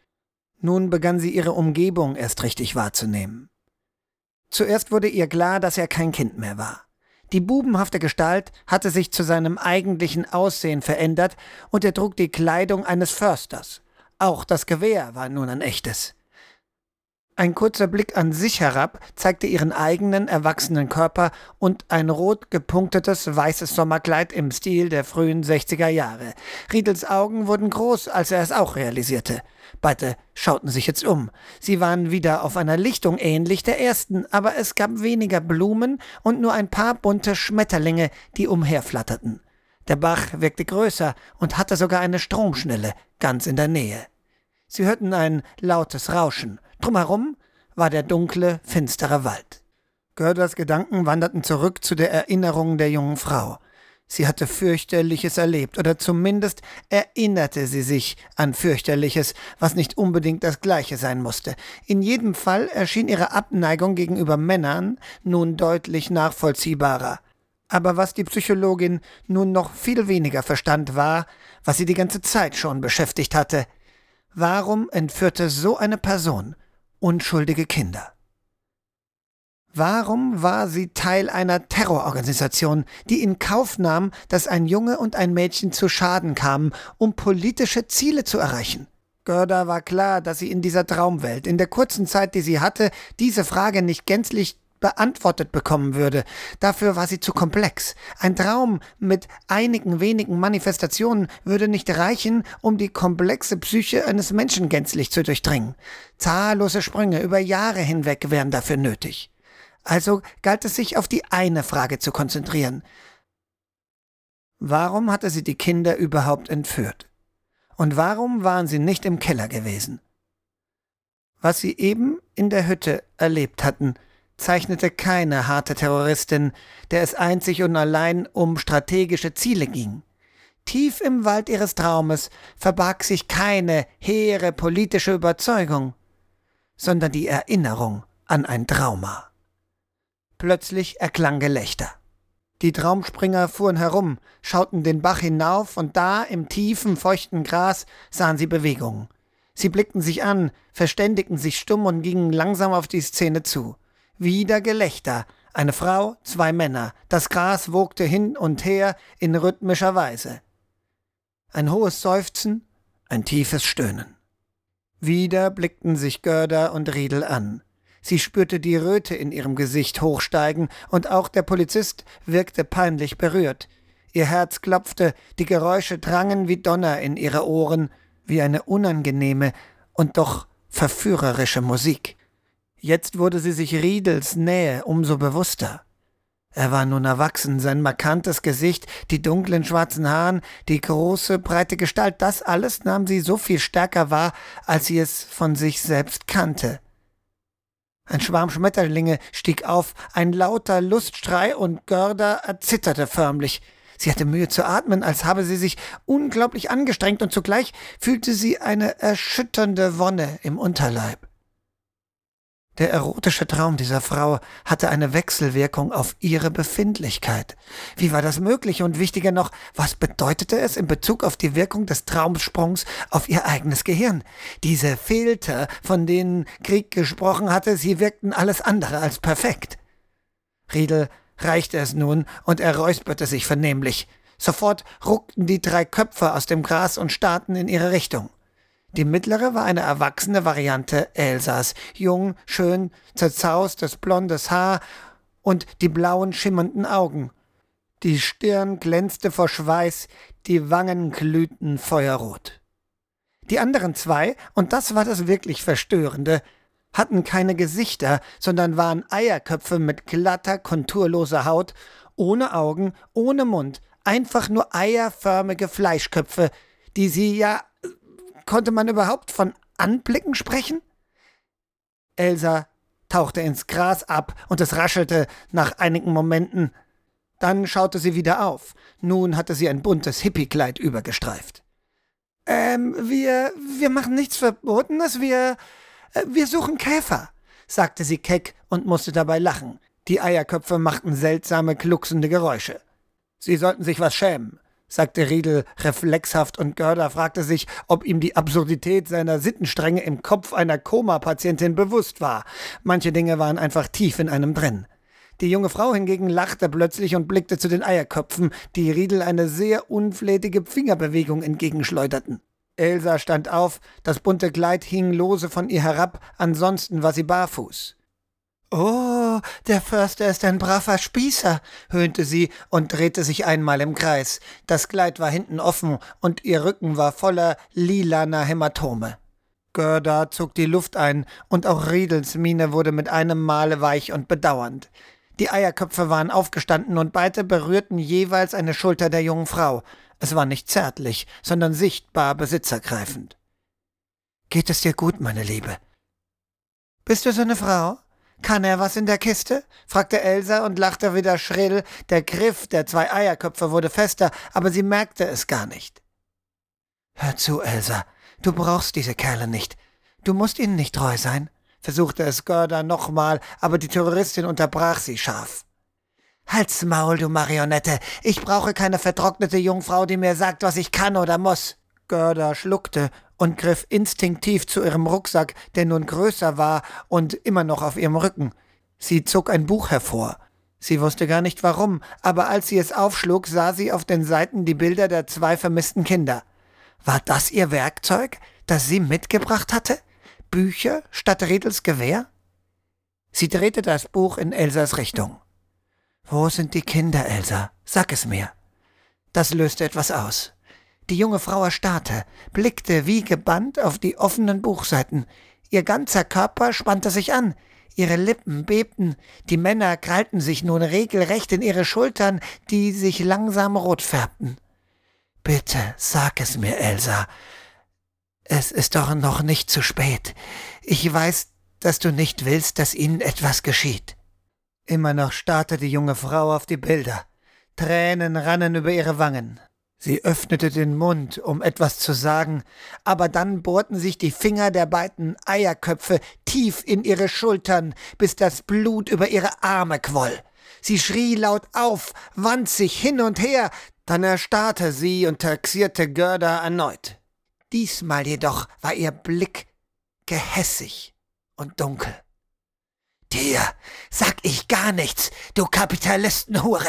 Nun begann sie ihre Umgebung erst richtig wahrzunehmen. Zuerst wurde ihr klar, dass er kein Kind mehr war. Die bubenhafte Gestalt hatte sich zu seinem eigentlichen Aussehen verändert und er trug die Kleidung eines Försters. Auch das Gewehr war nun ein echtes. Ein kurzer Blick an sich herab zeigte ihren eigenen, erwachsenen Körper und ein rot gepunktetes, weißes Sommerkleid im Stil der frühen 60er Jahre. Riedels Augen wurden groß, als er es auch realisierte. Beide schauten sich jetzt um. Sie waren wieder auf einer Lichtung ähnlich der ersten, aber es gab weniger Blumen und nur ein paar bunte Schmetterlinge, die umherflatterten. Der Bach wirkte größer und hatte sogar eine Stromschnelle ganz in der Nähe. Sie hörten ein lautes Rauschen. Drumherum war der dunkle, finstere Wald. Gerdas Gedanken wanderten zurück zu der Erinnerung der jungen Frau. Sie hatte fürchterliches erlebt, oder zumindest erinnerte sie sich an fürchterliches, was nicht unbedingt das Gleiche sein musste. In jedem Fall erschien ihre Abneigung gegenüber Männern nun deutlich nachvollziehbarer. Aber was die Psychologin nun noch viel weniger verstand, war, was sie die ganze Zeit schon beschäftigt hatte. Warum entführte so eine Person unschuldige Kinder? Warum war sie Teil einer Terrororganisation, die in Kauf nahm, dass ein Junge und ein Mädchen zu Schaden kamen, um politische Ziele zu erreichen? Gerda war klar, dass sie in dieser Traumwelt, in der kurzen Zeit, die sie hatte, diese Frage nicht gänzlich beantwortet bekommen würde. Dafür war sie zu komplex. Ein Traum mit einigen wenigen Manifestationen würde nicht reichen, um die komplexe Psyche eines Menschen gänzlich zu durchdringen. Zahllose Sprünge über Jahre hinweg wären dafür nötig. Also galt es sich auf die eine Frage zu konzentrieren. Warum hatte sie die Kinder überhaupt entführt? Und warum waren sie nicht im Keller gewesen? Was sie eben in der Hütte erlebt hatten, zeichnete keine harte Terroristin, der es einzig und allein um strategische Ziele ging. Tief im Wald ihres Traumes verbarg sich keine hehre politische Überzeugung, sondern die Erinnerung an ein Trauma. Plötzlich erklang Gelächter. Die Traumspringer fuhren herum, schauten den Bach hinauf, und da, im tiefen, feuchten Gras, sahen sie Bewegungen. Sie blickten sich an, verständigten sich stumm und gingen langsam auf die Szene zu. Wieder Gelächter, eine Frau, 2 Männer, das Gras wogte hin und her in rhythmischer Weise. Ein hohes Seufzen, ein tiefes Stöhnen. Wieder blickten sich Görder und Riedel an. Sie spürte die Röte in ihrem Gesicht hochsteigen, und auch der Polizist wirkte peinlich berührt. Ihr Herz klopfte, die Geräusche drangen wie Donner in ihre Ohren, wie eine unangenehme und doch verführerische Musik. Jetzt wurde sie sich Riedels Nähe umso bewusster. Er war nun erwachsen, sein markantes Gesicht, die dunklen schwarzen Haare, die große, breite Gestalt, das alles nahm sie so viel stärker wahr, als sie es von sich selbst kannte. Ein Schwarm Schmetterlinge stieg auf, ein lauter Lustschrei, und Görder erzitterte förmlich. Sie hatte Mühe zu atmen, als habe sie sich unglaublich angestrengt, und zugleich fühlte sie eine erschütternde Wonne im Unterleib. Der erotische Traum dieser Frau hatte eine Wechselwirkung auf ihre Befindlichkeit. Wie war das möglich? Und wichtiger noch, was bedeutete es in Bezug auf die Wirkung des Traumsprungs auf ihr eigenes Gehirn? Diese Filter, von denen Krieg gesprochen hatte, sie wirkten alles andere als perfekt. Riedel reichte es nun, und er räusperte sich vernehmlich. Sofort ruckten die 3 Köpfe aus dem Gras und starrten in ihre Richtung. Die mittlere war eine erwachsene Variante Elsas, jung, schön, zerzaustes blondes Haar und die blauen, schimmernden Augen. Die Stirn glänzte vor Schweiß, die Wangen glühten feuerrot. Die anderen 2, und das war das wirklich Verstörende, hatten keine Gesichter, sondern waren Eierköpfe mit glatter, konturloser Haut, ohne Augen, ohne Mund, einfach nur eierförmige Fleischköpfe, die sie ja... Konnte man überhaupt von Anblicken sprechen? Elsa tauchte ins Gras ab, und es raschelte nach einigen Momenten. Dann schaute sie wieder auf. Nun hatte sie ein buntes Hippiekleid übergestreift. Wir machen nichts Verbotenes, wir suchen Käfer, sagte sie keck und musste dabei lachen. Die Eierköpfe machten seltsame, glucksende Geräusche. Sie sollten sich was schämen, sagte Riedel reflexhaft, und Görder fragte sich, ob ihm die Absurdität seiner Sittenstrenge im Kopf einer Koma-Patientin bewusst war. Manche Dinge waren einfach tief in einem drin. Die junge Frau hingegen lachte plötzlich und blickte zu den Eierköpfen, die Riedel eine sehr unflätige Fingerbewegung entgegenschleuderten. Elsa stand auf, das bunte Kleid hing lose von ihr herab, ansonsten war sie barfuß. »Oh, der Förster ist ein braver Spießer«, höhnte sie und drehte sich einmal im Kreis. Das Kleid war hinten offen, und ihr Rücken war voller lilaner Hämatome. Görder zog die Luft ein, und auch Riedels Miene wurde mit einem Male weich und bedauernd. Die Eierköpfe waren aufgestanden, und beide berührten jeweils eine Schulter der jungen Frau. Es war nicht zärtlich, sondern sichtbar besitzergreifend. »Geht es dir gut, meine Liebe?« »Bist du so eine Frau? Kann er was in der Kiste?« fragte Elsa und lachte wieder schrill. Der Griff der 2 Eierköpfe wurde fester, aber sie merkte es gar nicht. »Hör zu, Elsa, du brauchst diese Kerle nicht. Du musst ihnen nicht treu sein«, versuchte es Görder nochmal, aber die Terroristin unterbrach sie scharf. »Halt's Maul, du Marionette! Ich brauche keine vertrocknete Jungfrau, die mir sagt, was ich kann oder muss!« Görder schluckte und griff instinktiv zu ihrem Rucksack, der nun größer war und immer noch auf ihrem Rücken. Sie zog ein Buch hervor. Sie wusste gar nicht warum, aber als sie es aufschlug, sah sie auf den Seiten die Bilder der 2 vermissten Kinder. War das ihr Werkzeug, das sie mitgebracht hatte? Bücher statt Riedels Gewehr? Sie drehte das Buch in Elsas Richtung. »Wo sind die Kinder, Elsa? Sag es mir.« Das löste etwas aus. Die junge Frau erstarrte, blickte wie gebannt auf die offenen Buchseiten. Ihr ganzer Körper spannte sich an, ihre Lippen bebten, die Männer krallten sich nun regelrecht in ihre Schultern, die sich langsam rot färbten. »Bitte, sag es mir, Elsa. Es ist doch noch nicht zu spät. Ich weiß, dass du nicht willst, dass ihnen etwas geschieht.« Immer noch starrte die junge Frau auf die Bilder. Tränen rannen über ihre Wangen. Sie öffnete den Mund, um etwas zu sagen, aber dann bohrten sich die Finger der beiden Eierköpfe tief in ihre Schultern, bis das Blut über ihre Arme quoll. Sie schrie laut auf, wand sich hin und her, dann erstarrte sie und taxierte Gerda erneut. Diesmal jedoch war ihr Blick gehässig und dunkel. »Dir sag ich gar nichts, du Kapitalistenhure!«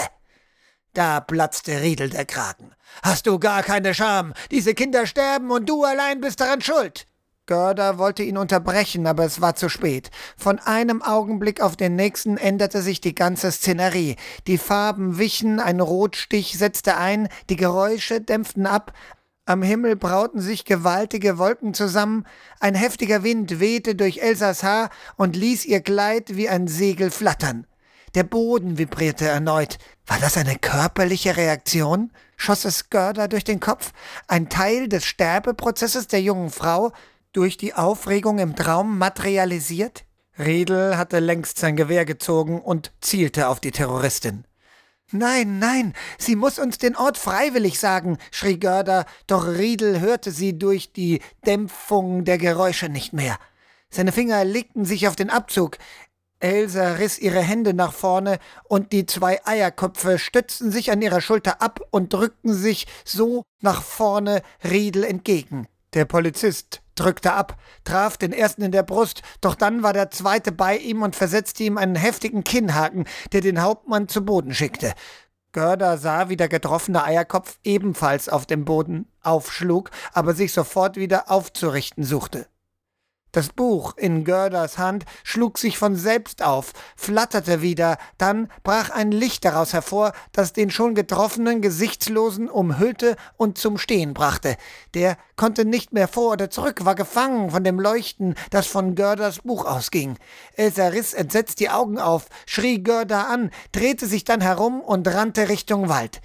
Da platzte Riedel der Kragen. »Hast du gar keine Scham? Diese Kinder sterben und du allein bist daran schuld!« Gerda wollte ihn unterbrechen, aber es war zu spät. Von einem Augenblick auf den nächsten änderte sich die ganze Szenerie. Die Farben wichen, ein Rotstich setzte ein, die Geräusche dämpften ab. Am Himmel brauten sich gewaltige Wolken zusammen, ein heftiger Wind wehte durch Elsas Haar und ließ ihr Kleid wie ein Segel flattern. Der Boden vibrierte erneut. War das eine körperliche Reaktion? Schoss es Gerda durch den Kopf? Ein Teil des Sterbeprozesses der jungen Frau, durch die Aufregung im Traum materialisiert? Riedel hatte längst sein Gewehr gezogen und zielte auf die Terroristin. »Nein, nein, sie muss uns den Ort freiwillig sagen«, schrie Gerda, doch Riedel hörte sie durch die Dämpfung der Geräusche nicht mehr. Seine Finger legten sich auf den Abzug. Elsa riss ihre Hände nach vorne und die 2 Eierköpfe stützten sich an ihrer Schulter ab und drückten sich so nach vorne Riedel entgegen. Der Polizist drückte ab, traf den ersten in der Brust, doch dann war der zweite bei ihm und versetzte ihm einen heftigen Kinnhaken, der den Hauptmann zu Boden schickte. Gerda sah, wie der getroffene Eierkopf ebenfalls auf dem Boden aufschlug, aber sich sofort wieder aufzurichten suchte. Das Buch in Gerdas Hand schlug sich von selbst auf, flatterte wieder, dann brach ein Licht daraus hervor, das den schon getroffenen Gesichtslosen umhüllte und zum Stehen brachte. Der konnte nicht mehr vor oder zurück, war gefangen von dem Leuchten, das von Gerdas Buch ausging. Elsa riss entsetzt die Augen auf, schrie Gerda an, drehte sich dann herum und rannte Richtung Wald.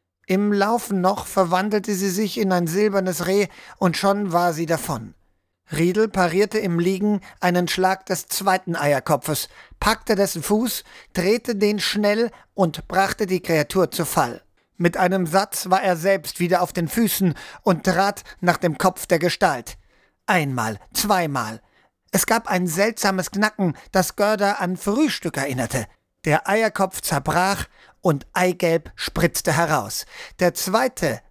Im Laufen noch verwandelte sie sich in ein silbernes Reh und schon war sie davon. Riedel parierte im Liegen einen Schlag des zweiten Eierkopfes, packte dessen Fuß, drehte den schnell und brachte die Kreatur zu Fall. Mit einem Satz war er selbst wieder auf den Füßen und trat nach dem Kopf der Gestalt. Einmal, zweimal. Es gab ein seltsames Knacken, das Gerda an Frühstück erinnerte. Der Eierkopf zerbrach und Eigelb spritzte heraus. Der zweite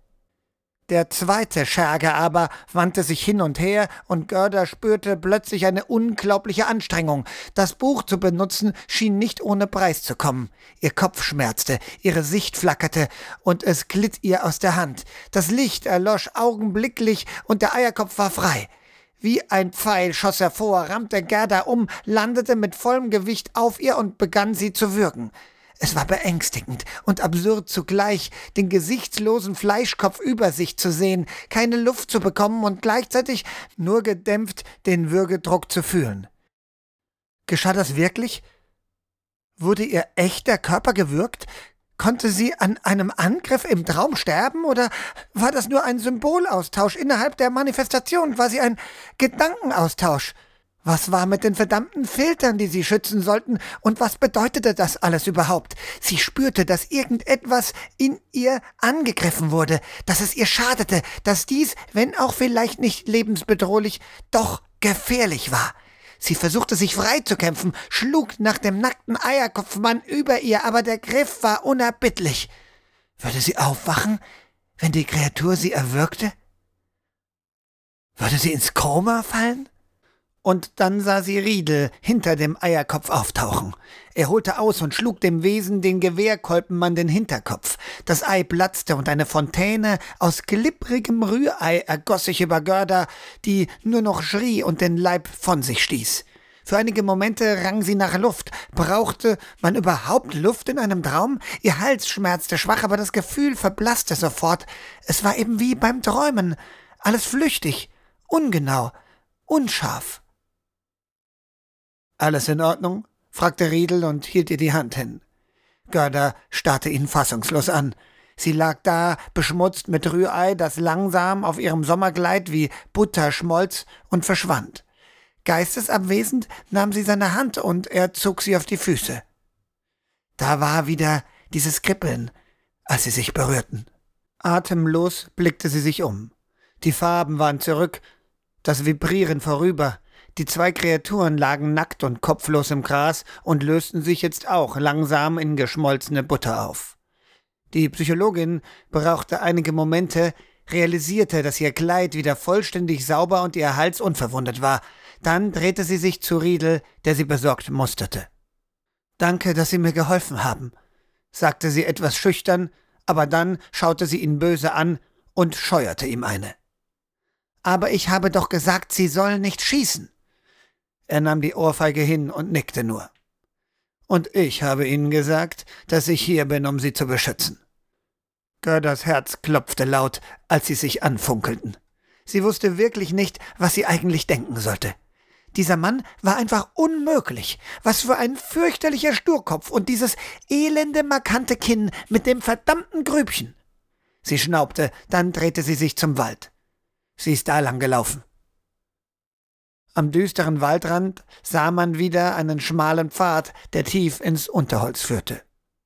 Scherge aber wandte sich hin und her und Gerda spürte plötzlich eine unglaubliche Anstrengung. Das Buch zu benutzen schien nicht ohne Preis zu kommen. Ihr Kopf schmerzte, ihre Sicht flackerte und es glitt ihr aus der Hand. Das Licht erlosch augenblicklich und der Eierkopf war frei. Wie ein Pfeil schoss er vor, rammte Gerda um, landete mit vollem Gewicht auf ihr und begann sie zu würgen. Es war beängstigend und absurd zugleich, den gesichtslosen Fleischkopf über sich zu sehen, keine Luft zu bekommen und gleichzeitig nur gedämpft den Würgedruck zu fühlen. Geschah das wirklich? Wurde ihr echter Körper gewürgt? Konnte sie an einem Angriff im Traum sterben oder war das nur ein Symbolaustausch innerhalb der Manifestation? War sie ein Gedankenaustausch? Was war mit den verdammten Filtern, die sie schützen sollten, und was bedeutete das alles überhaupt? Sie spürte, dass irgendetwas in ihr angegriffen wurde, dass es ihr schadete, dass dies, wenn auch vielleicht nicht lebensbedrohlich, doch gefährlich war. Sie versuchte sich freizukämpfen, schlug nach dem nackten Eierkopfmann über ihr, aber der Griff war unerbittlich. Würde sie aufwachen, wenn die Kreatur sie erwürgte? Würde sie ins Koma fallen? Und dann sah sie Riedel hinter dem Eierkopf auftauchen. Er holte aus und schlug dem Wesen den Gewehrkolben an den Hinterkopf. Das Ei platzte und eine Fontäne aus glibbrigem Rührei ergoss sich über Gerda, die nur noch schrie und den Leib von sich stieß. Für einige Momente rang sie nach Luft. Brauchte man überhaupt Luft in einem Traum? Ihr Hals schmerzte schwach, aber das Gefühl verblasste sofort. Es war eben wie beim Träumen. Alles flüchtig, ungenau, unscharf. »Alles in Ordnung?« fragte Riedel und hielt ihr die Hand hin. Gerda starrte ihn fassungslos an. Sie lag da, beschmutzt mit Rührei, das langsam auf ihrem Sommerkleid wie Butter schmolz und verschwand. Geistesabwesend nahm sie seine Hand und er zog sie auf die Füße. Da war wieder dieses Kribbeln, als sie sich berührten. Atemlos blickte sie sich um. Die Farben waren zurück, das Vibrieren vorüber. Die zwei Kreaturen lagen nackt und kopflos im Gras und lösten sich jetzt auch langsam in geschmolzene Butter auf. Die Psychologin brauchte einige Momente, realisierte, dass ihr Kleid wieder vollständig sauber und ihr Hals unverwundet war. Dann drehte sie sich zu Riedel, der sie besorgt musterte. »Danke, dass Sie mir geholfen haben«, sagte sie etwas schüchtern, aber dann schaute sie ihn böse an und scheuerte ihm eine. »Aber ich habe doch gesagt, Sie sollen nicht schießen.« Er nahm die Ohrfeige hin und nickte nur. »Und ich habe Ihnen gesagt, dass ich hier bin, um Sie zu beschützen.« Gerdas Herz klopfte laut, als sie sich anfunkelten. Sie wusste wirklich nicht, was sie eigentlich denken sollte. Dieser Mann war einfach unmöglich. Was für ein fürchterlicher Sturkopf und dieses elende, markante Kinn mit dem verdammten Grübchen. Sie schnaubte, dann drehte sie sich zum Wald. Sie ist da lang gelaufen. Am düsteren Waldrand sah man wieder einen schmalen Pfad, der tief ins Unterholz führte.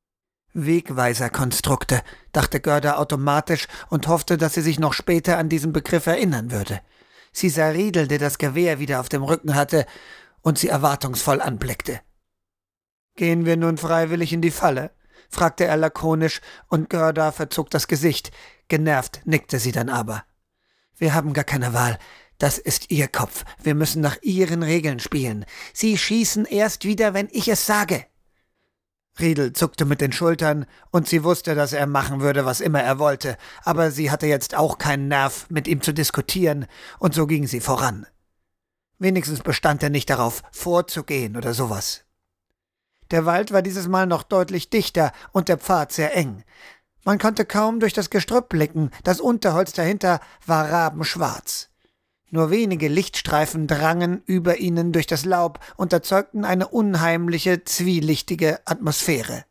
Wegweiserkonstrukte, dachte Gerda automatisch und hoffte, dass sie sich noch später an diesen Begriff erinnern würde. Sie sah Riedel, der das Gewehr wieder auf dem Rücken hatte und sie erwartungsvoll anblickte. »Gehen wir nun freiwillig in die Falle?« fragte er lakonisch, und Gerda verzog das Gesicht. Genervt nickte sie dann aber. »Wir haben gar keine Wahl. Das ist Ihr Kopf. Wir müssen nach Ihren Regeln spielen. Sie schießen erst wieder, wenn ich es sage.« Riedel zuckte mit den Schultern, und sie wusste, dass er machen würde, was immer er wollte, aber sie hatte jetzt auch keinen Nerv, mit ihm zu diskutieren, und so ging sie voran. Wenigstens bestand er nicht darauf, vorzugehen oder sowas. Der Wald war dieses Mal noch deutlich dichter und der Pfad sehr eng. Man konnte kaum durch das Gestrüpp blicken, das Unterholz dahinter war rabenschwarz. Nur wenige Lichtstreifen drangen über ihnen durch das Laub und erzeugten eine unheimliche, zwielichtige Atmosphäre.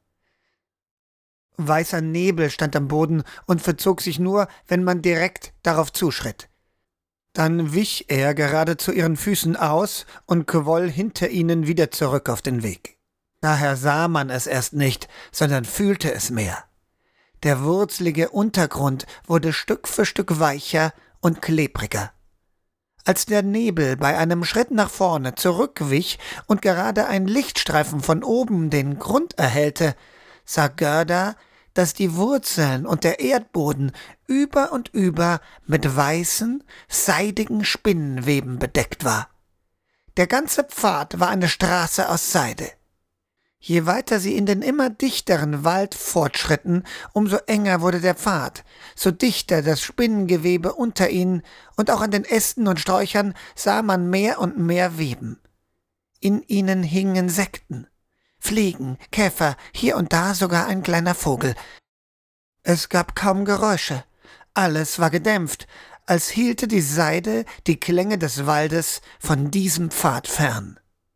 Weißer Nebel stand am Boden und verzog sich nur, wenn man direkt darauf zuschritt. Dann wich er gerade zu ihren Füßen aus und quoll hinter ihnen wieder zurück auf den Weg. Daher sah man es erst nicht, sondern fühlte es mehr. Der wurzelige Untergrund wurde Stück für Stück weicher und klebriger. Als der Nebel bei einem Schritt nach vorne zurückwich und gerade ein Lichtstreifen von oben den Grund erhellte, sah Gerda, dass die Wurzeln und der Erdboden über und über mit weißen, seidigen Spinnenweben bedeckt war. Der ganze Pfad war eine Straße aus Seide. Je weiter sie in den immer dichteren Wald fortschritten, umso enger wurde der Pfad, so dichter das Spinnengewebe unter ihnen, und auch an den Ästen und Sträuchern sah man mehr und mehr Weben. In ihnen hingen Insekten, Fliegen, Käfer, hier und da sogar ein kleiner Vogel. Es gab kaum Geräusche, alles war gedämpft, als hielte die Seide die Klänge des Waldes von diesem Pfad fern.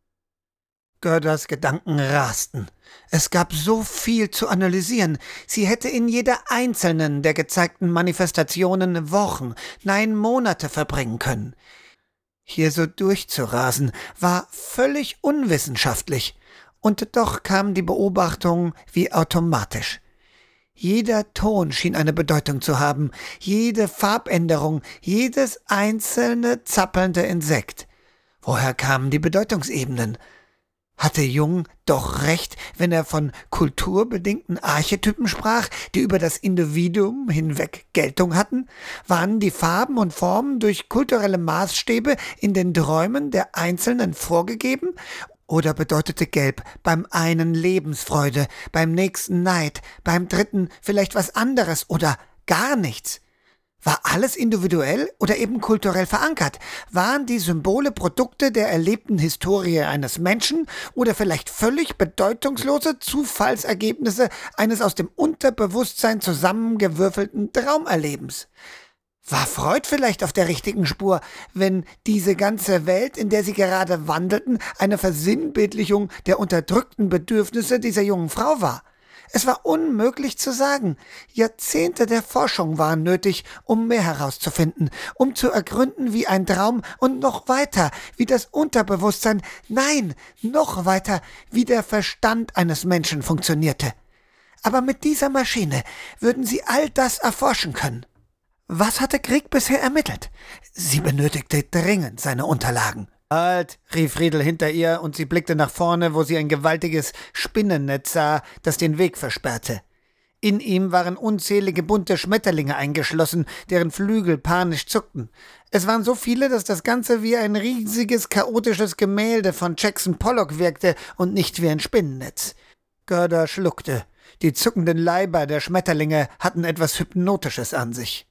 Gerdas Gedanken rasten. Es gab so viel zu analysieren. Sie hätte in jeder einzelnen der gezeigten Manifestationen Wochen, nein Monate verbringen können. Hier so durchzurasen war völlig unwissenschaftlich. Und doch kam die Beobachtung wie automatisch. Jeder Ton schien eine Bedeutung zu haben, jede Farbänderung, jedes einzelne zappelnde Insekt. Woher kamen die Bedeutungsebenen? Hatte Jung doch recht, wenn er von kulturbedingten Archetypen sprach, die über das Individuum hinweg Geltung hatten? Waren die Farben und Formen durch kulturelle Maßstäbe in den Träumen der Einzelnen vorgegeben? Oder bedeutete Gelb beim einen Lebensfreude, beim nächsten Neid, beim dritten vielleicht was anderes oder gar nichts? War alles individuell oder eben kulturell verankert? Waren die Symbole Produkte der erlebten Historie eines Menschen oder vielleicht völlig bedeutungslose Zufallsergebnisse eines aus dem Unterbewusstsein zusammengewürfelten Traumerlebens? War Freud vielleicht auf der richtigen Spur, wenn diese ganze Welt, in der sie gerade wandelten, eine Versinnbildlichung der unterdrückten Bedürfnisse dieser jungen Frau war? Es war unmöglich zu sagen. Jahrzehnte der Forschung waren nötig, um mehr herauszufinden, um zu ergründen, wie ein Traum und noch weiter, wie das Unterbewusstsein, nein, noch weiter, wie der Verstand eines Menschen funktionierte. Aber mit dieser Maschine würden sie all das erforschen können. Was hatte Grieg bisher ermittelt? Sie benötigte dringend seine Unterlagen. »Halt«, rief Riedel hinter ihr, und sie blickte nach vorne, wo sie ein gewaltiges Spinnennetz sah, das den Weg versperrte. In ihm waren unzählige bunte Schmetterlinge eingeschlossen, deren Flügel panisch zuckten. Es waren so viele, dass das Ganze wie ein riesiges, chaotisches Gemälde von Jackson Pollock wirkte und nicht wie ein Spinnennetz. Gerda schluckte. Die zuckenden Leiber der Schmetterlinge hatten etwas Hypnotisches an sich.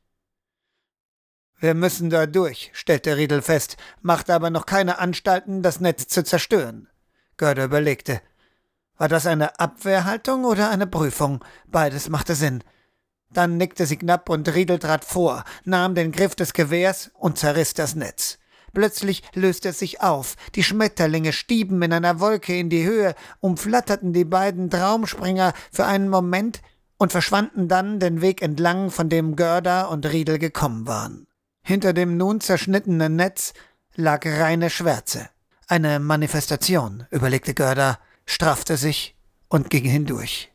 »Wir müssen da durch«, stellte Riedel fest, machte aber noch keine Anstalten, das Netz zu zerstören. Gerda überlegte. War das eine Abwehrhaltung oder eine Prüfung? Beides machte Sinn. Dann nickte sie knapp und Riedel trat vor, nahm den Griff des Gewehrs und zerriss das Netz. Plötzlich löste es sich auf, die Schmetterlinge stieben in einer Wolke in die Höhe, umflatterten die beiden Traumspringer für einen Moment und verschwanden dann den Weg entlang, von dem Gerda und Riedel gekommen waren. Hinter dem nun zerschnittenen Netz lag reine Schwärze. Eine Manifestation, überlegte Gerda, straffte sich und ging hindurch.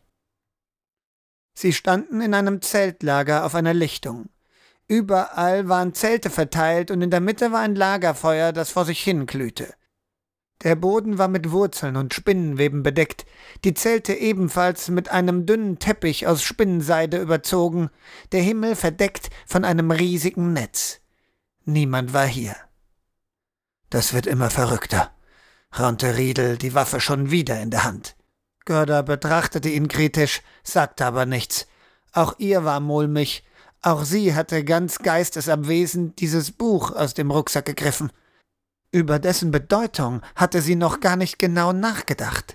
Sie standen in einem Zeltlager auf einer Lichtung. Überall waren Zelte verteilt und in der Mitte war ein Lagerfeuer, das vor sich hin glühte. Der Boden war mit Wurzeln und Spinnenweben bedeckt, die Zelte ebenfalls mit einem dünnen Teppich aus Spinnenseide überzogen, der Himmel verdeckt von einem riesigen Netz. Niemand war hier. »Das wird immer verrückter«, raunte Riedel, die Waffe schon wieder in der Hand. Gerda betrachtete ihn kritisch, sagte aber nichts. Auch ihr war mulmig. Auch sie hatte ganz geistesabwesend dieses Buch aus dem Rucksack gegriffen. Über dessen Bedeutung hatte sie noch gar nicht genau nachgedacht.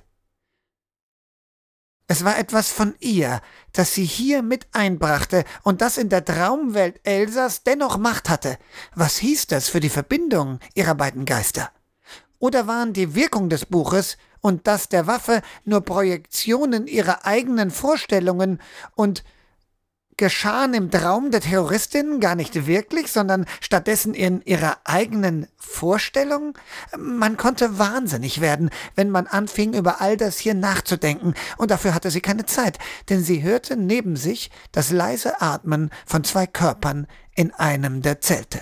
Es war etwas von ihr, das sie hier mit einbrachte und das in der Traumwelt Elsas dennoch Macht hatte. Was hieß das für die Verbindung ihrer beiden Geister? Oder waren die Wirkung des Buches und das der Waffe nur Projektionen ihrer eigenen Vorstellungen und geschahen im Traum der Terroristin gar nicht wirklich, sondern stattdessen in ihrer eigenen Vorstellung? Man konnte wahnsinnig werden, wenn man anfing, über all das hier nachzudenken, und dafür hatte sie keine Zeit, denn sie hörte neben sich das leise Atmen von 2 Körpern in einem der Zelte.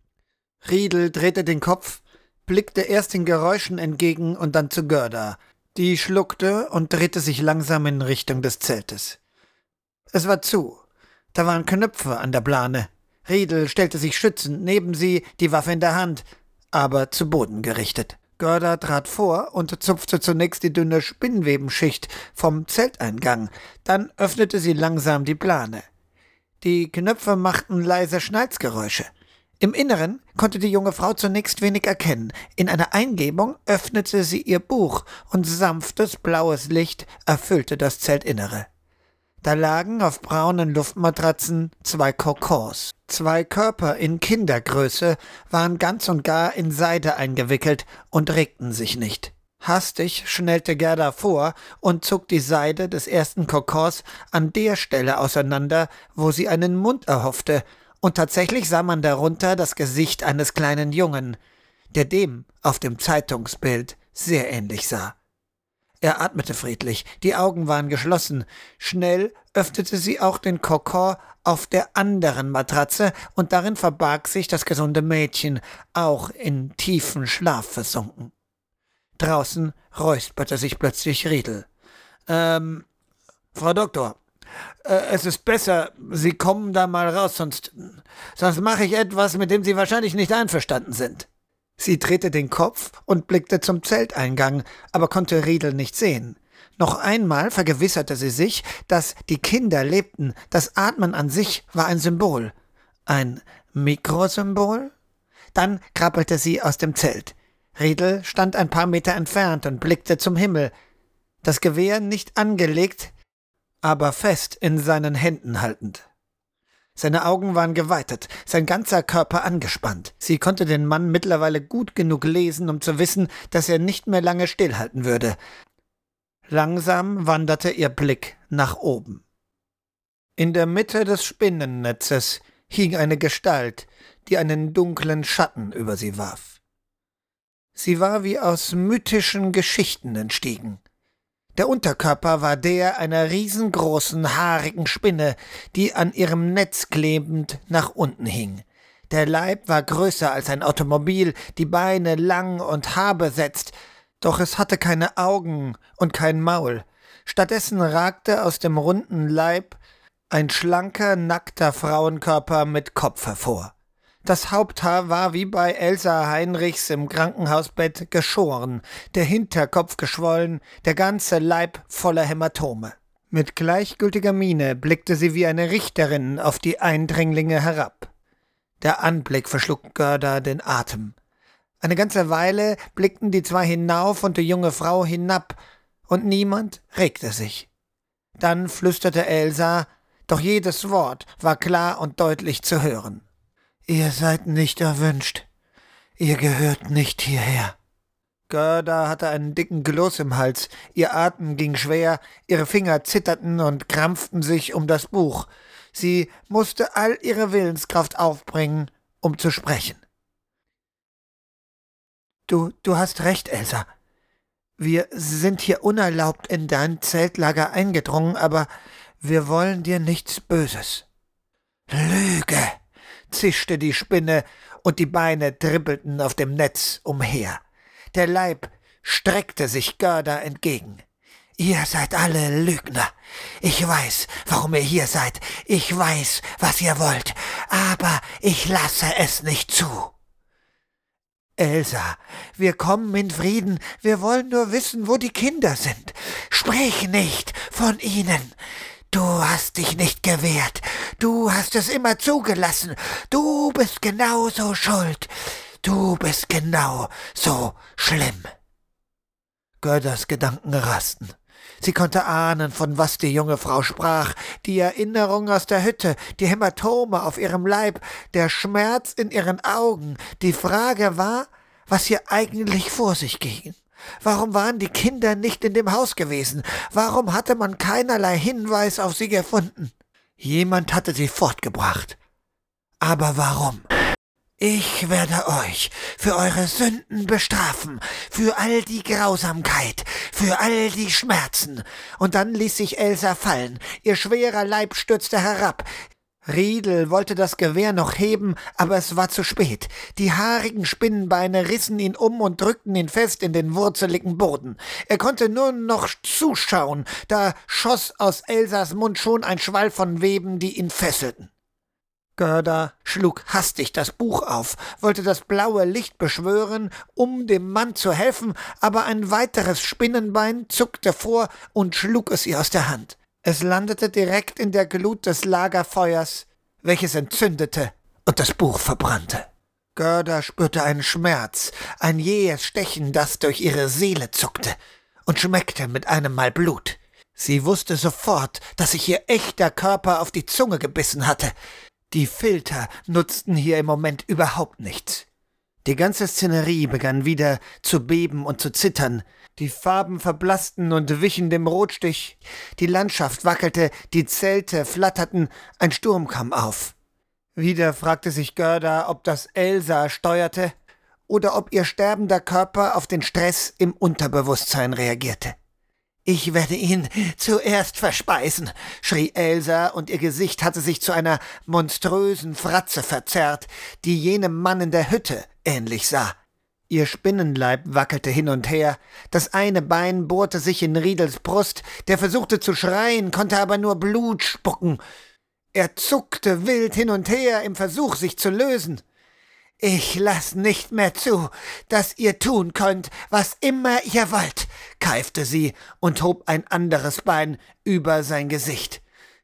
Riedel drehte den Kopf, blickte erst den Geräuschen entgegen und dann zu Gerda. Die schluckte und drehte sich langsam in Richtung des Zeltes. Es war zu. Da waren Knöpfe an der Plane. Riedel stellte sich schützend neben sie, die Waffe in der Hand, aber zu Boden gerichtet. Gerda trat vor und zupfte zunächst die dünne Spinnwebenschicht vom Zelteingang. Dann öffnete sie langsam die Plane. Die Knöpfe machten leise Schnalzgeräusche. Im Inneren konnte die junge Frau zunächst wenig erkennen. In einer Eingebung öffnete sie ihr Buch und sanftes blaues Licht erfüllte das Zeltinnere. Da lagen auf braunen Luftmatratzen 2 Kokons. 2 Körper in Kindergröße waren ganz und gar in Seide eingewickelt und regten sich nicht. Hastig schnellte Gerda vor und zog die Seide des ersten Kokons an der Stelle auseinander, wo sie einen Mund erhoffte, und tatsächlich sah man darunter das Gesicht eines kleinen Jungen, der dem auf dem Zeitungsbild sehr ähnlich sah. Er atmete friedlich, die Augen waren geschlossen. Schnell öffnete sie auch den Kokon auf der anderen Matratze, und darin verbarg sich das gesunde Mädchen, auch in tiefen Schlaf versunken. Draußen räusperte sich plötzlich Riedel. Frau Doktor, es ist besser, Sie kommen da mal raus, sonst mache ich etwas, mit dem Sie wahrscheinlich nicht einverstanden sind.« Sie drehte den Kopf und blickte zum Zelteingang, aber konnte Riedel nicht sehen. Noch einmal vergewisserte sie sich, dass die Kinder lebten, das Atmen an sich war ein Symbol. Ein Mikrosymbol? Dann krabbelte sie aus dem Zelt. Riedel stand ein paar Meter entfernt und blickte zum Himmel. Das Gewehr nicht angelegt, aber fest in seinen Händen haltend. Seine Augen waren geweitet, sein ganzer Körper angespannt. Sie konnte den Mann mittlerweile gut genug lesen, um zu wissen, dass er nicht mehr lange stillhalten würde. Langsam wanderte ihr Blick nach oben. In der Mitte des Spinnennetzes hing eine Gestalt, die einen dunklen Schatten über sie warf. Sie war wie aus mythischen Geschichten entstiegen. Der Unterkörper war der einer riesengroßen, haarigen Spinne, die an ihrem Netz klebend nach unten hing. Der Leib war größer als ein Automobil, die Beine lang und haarbesetzt, doch es hatte keine Augen und kein Maul. Stattdessen ragte aus dem runden Leib ein schlanker, nackter Frauenkörper mit Kopf hervor. Das Haupthaar war wie bei Elsa Heinrichs im Krankenhausbett geschoren, der Hinterkopf geschwollen, der ganze Leib voller Hämatome. Mit gleichgültiger Miene blickte sie wie eine Richterin auf die Eindringlinge herab. Der Anblick verschlug Gerda den Atem. Eine ganze Weile blickten die zwei hinauf und die junge Frau hinab, und niemand regte sich. Dann flüsterte Elsa, doch jedes Wort war klar und deutlich zu hören. »Ihr seid nicht erwünscht. Ihr gehört nicht hierher.« Gerda hatte einen dicken Kloß im Hals, ihr Atem ging schwer, ihre Finger zitterten und krampften sich um das Buch. Sie musste all ihre Willenskraft aufbringen, um zu sprechen. »Du hast recht, Elsa. Wir sind hier unerlaubt in dein Zeltlager eingedrungen, aber wir wollen dir nichts Böses.« »Lüge«, zischte die Spinne, und die Beine dribbelten auf dem Netz umher. Der Leib streckte sich Gerda entgegen. »Ihr seid alle Lügner. Ich weiß, warum ihr hier seid. Ich weiß, was ihr wollt. Aber ich lasse es nicht zu.« »Elsa, wir kommen in Frieden. Wir wollen nur wissen, wo die Kinder sind. Sprich nicht von ihnen. Du hast dich nicht gewehrt. Du hast es immer zugelassen. Du bist genauso schuld. Du bist genau so schlimm.« Gerdas Gedanken rasten. Sie konnte ahnen, von was die junge Frau sprach. Die Erinnerung aus der Hütte, die Hämatome auf ihrem Leib, der Schmerz in ihren Augen. Die Frage war, was hier eigentlich vor sich ging. Warum waren die Kinder nicht in dem Haus gewesen? Warum hatte man keinerlei Hinweis auf sie gefunden? Jemand hatte sie fortgebracht. Aber warum? »Ich werde euch für eure Sünden bestrafen, für all die Grausamkeit, für all die Schmerzen.« Und dann ließ sich Elsa fallen. Ihr schwerer Leib stürzte herab. Riedel wollte das Gewehr noch heben, aber es war zu spät. Die haarigen Spinnenbeine rissen ihn um und drückten ihn fest in den wurzeligen Boden. Er konnte nur noch zuschauen, da schoss aus Elsas Mund schon ein Schwall von Weben, die ihn fesselten. Gerda schlug hastig das Buch auf, wollte das blaue Licht beschwören, um dem Mann zu helfen, aber ein weiteres Spinnenbein zuckte vor und schlug es ihr aus der Hand. Es landete direkt in der Glut des Lagerfeuers, welches entzündete und das Buch verbrannte. Gerda spürte einen Schmerz, ein jähes Stechen, das durch ihre Seele zuckte und schmeckte mit einem Mal Blut. Sie wusste sofort, dass sich ihr echter Körper auf die Zunge gebissen hatte. Die Filter nutzten hier im Moment überhaupt nichts. Die ganze Szenerie begann wieder zu beben und zu zittern. Die Farben verblassten und wichen dem Rotstich. Die Landschaft wackelte, die Zelte flatterten, ein Sturm kam auf. Wieder fragte sich Gerda, ob das Elsa steuerte oder ob ihr sterbender Körper auf den Stress im Unterbewusstsein reagierte. »Ich werde ihn zuerst verspeisen«, schrie Elsa, und ihr Gesicht hatte sich zu einer monströsen Fratze verzerrt, die jenem Mann in der Hütte ähnlich sah. Ihr Spinnenleib wackelte hin und her, das eine Bein bohrte sich in Riedels Brust, der versuchte zu schreien, konnte aber nur Blut spucken. Er zuckte wild hin und her im Versuch, sich zu lösen. »Ich lass nicht mehr zu, dass ihr tun könnt, was immer ihr wollt«, keifte sie und hob ein anderes Bein über sein Gesicht.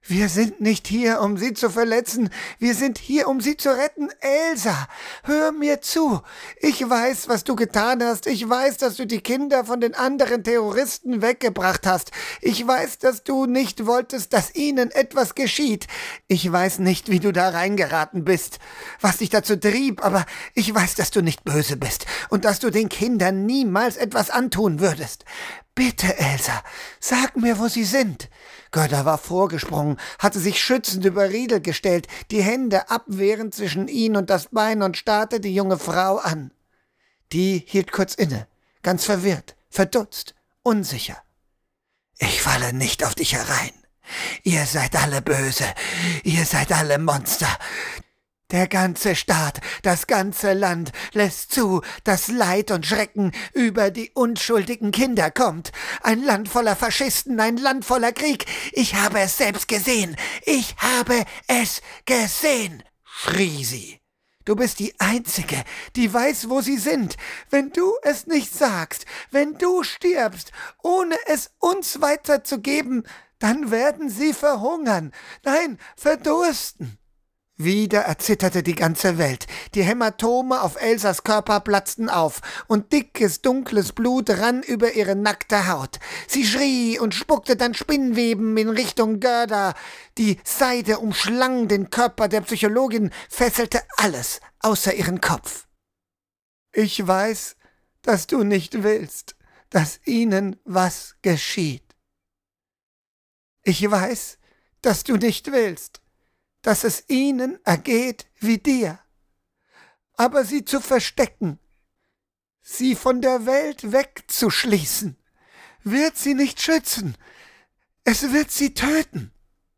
Wir sind nicht hier, um Sie zu verletzen. Wir sind hier, um Sie zu retten. Elsa, hör mir zu. Ich weiß, was du getan hast. Ich weiß, dass du die Kinder von den anderen Terroristen weggebracht hast. Ich weiß, dass du nicht wolltest, dass ihnen etwas geschieht. Ich weiß nicht, wie du da reingeraten bist, was dich dazu trieb, aber ich weiß, dass du nicht böse bist und dass du den Kindern niemals etwas antun würdest. Bitte, Elsa, sag mir, wo sie sind. Gerda war vorgesprungen, hatte sich schützend über Riedel gestellt, die Hände abwehrend zwischen ihn und das Bein und starrte die junge Frau an. Die hielt kurz inne, ganz verwirrt, verdutzt, unsicher. »Ich falle nicht auf dich herein. Ihr seid alle böse, ihr seid alle Monster. Der ganze Staat, das ganze Land lässt zu, dass Leid und Schrecken über die unschuldigen Kinder kommt. Ein Land voller Faschisten, ein Land voller Krieg. Ich habe es selbst gesehen. Ich habe es gesehen«, schrie sie. »Du bist die Einzige, die weiß, wo sie sind. Wenn du es nicht sagst, wenn du stirbst, ohne es uns weiterzugeben, dann werden sie verhungern, nein, verdursten.« Wieder erzitterte die ganze Welt. Die Hämatome auf Elsas Körper platzten auf, und dickes, dunkles Blut rann über ihre nackte Haut. Sie schrie und spuckte dann Spinnweben in Richtung Gerda. Die Seide umschlang den Körper der Psychologin, fesselte alles außer ihren Kopf. »Ich weiß, dass du nicht willst, dass ihnen was geschieht. Ich weiß, dass du nicht willst, dass es ihnen ergeht wie dir. Aber sie zu verstecken, sie von der Welt wegzuschließen, wird sie nicht schützen. Es wird sie töten.«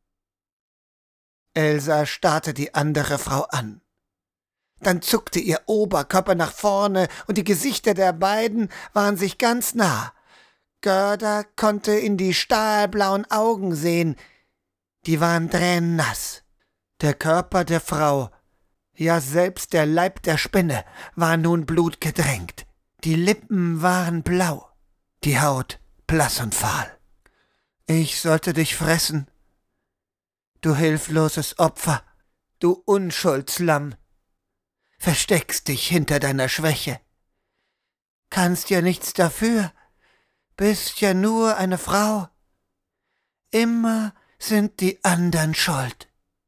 Elsa starrte die andere Frau an. Dann zuckte ihr Oberkörper nach vorne, und die Gesichter der beiden waren sich ganz nah. Gerda konnte in die stahlblauen Augen sehen. Die waren tränennass. Der Körper der Frau, ja selbst der Leib der Spinne, war nun blutgedrängt. Die Lippen waren blau, die Haut blass und fahl. »Ich sollte dich fressen, du hilfloses Opfer, du Unschuldslamm. Versteckst dich hinter deiner Schwäche. Kannst ja nichts dafür, bist ja nur eine Frau. Immer sind die andern schuld.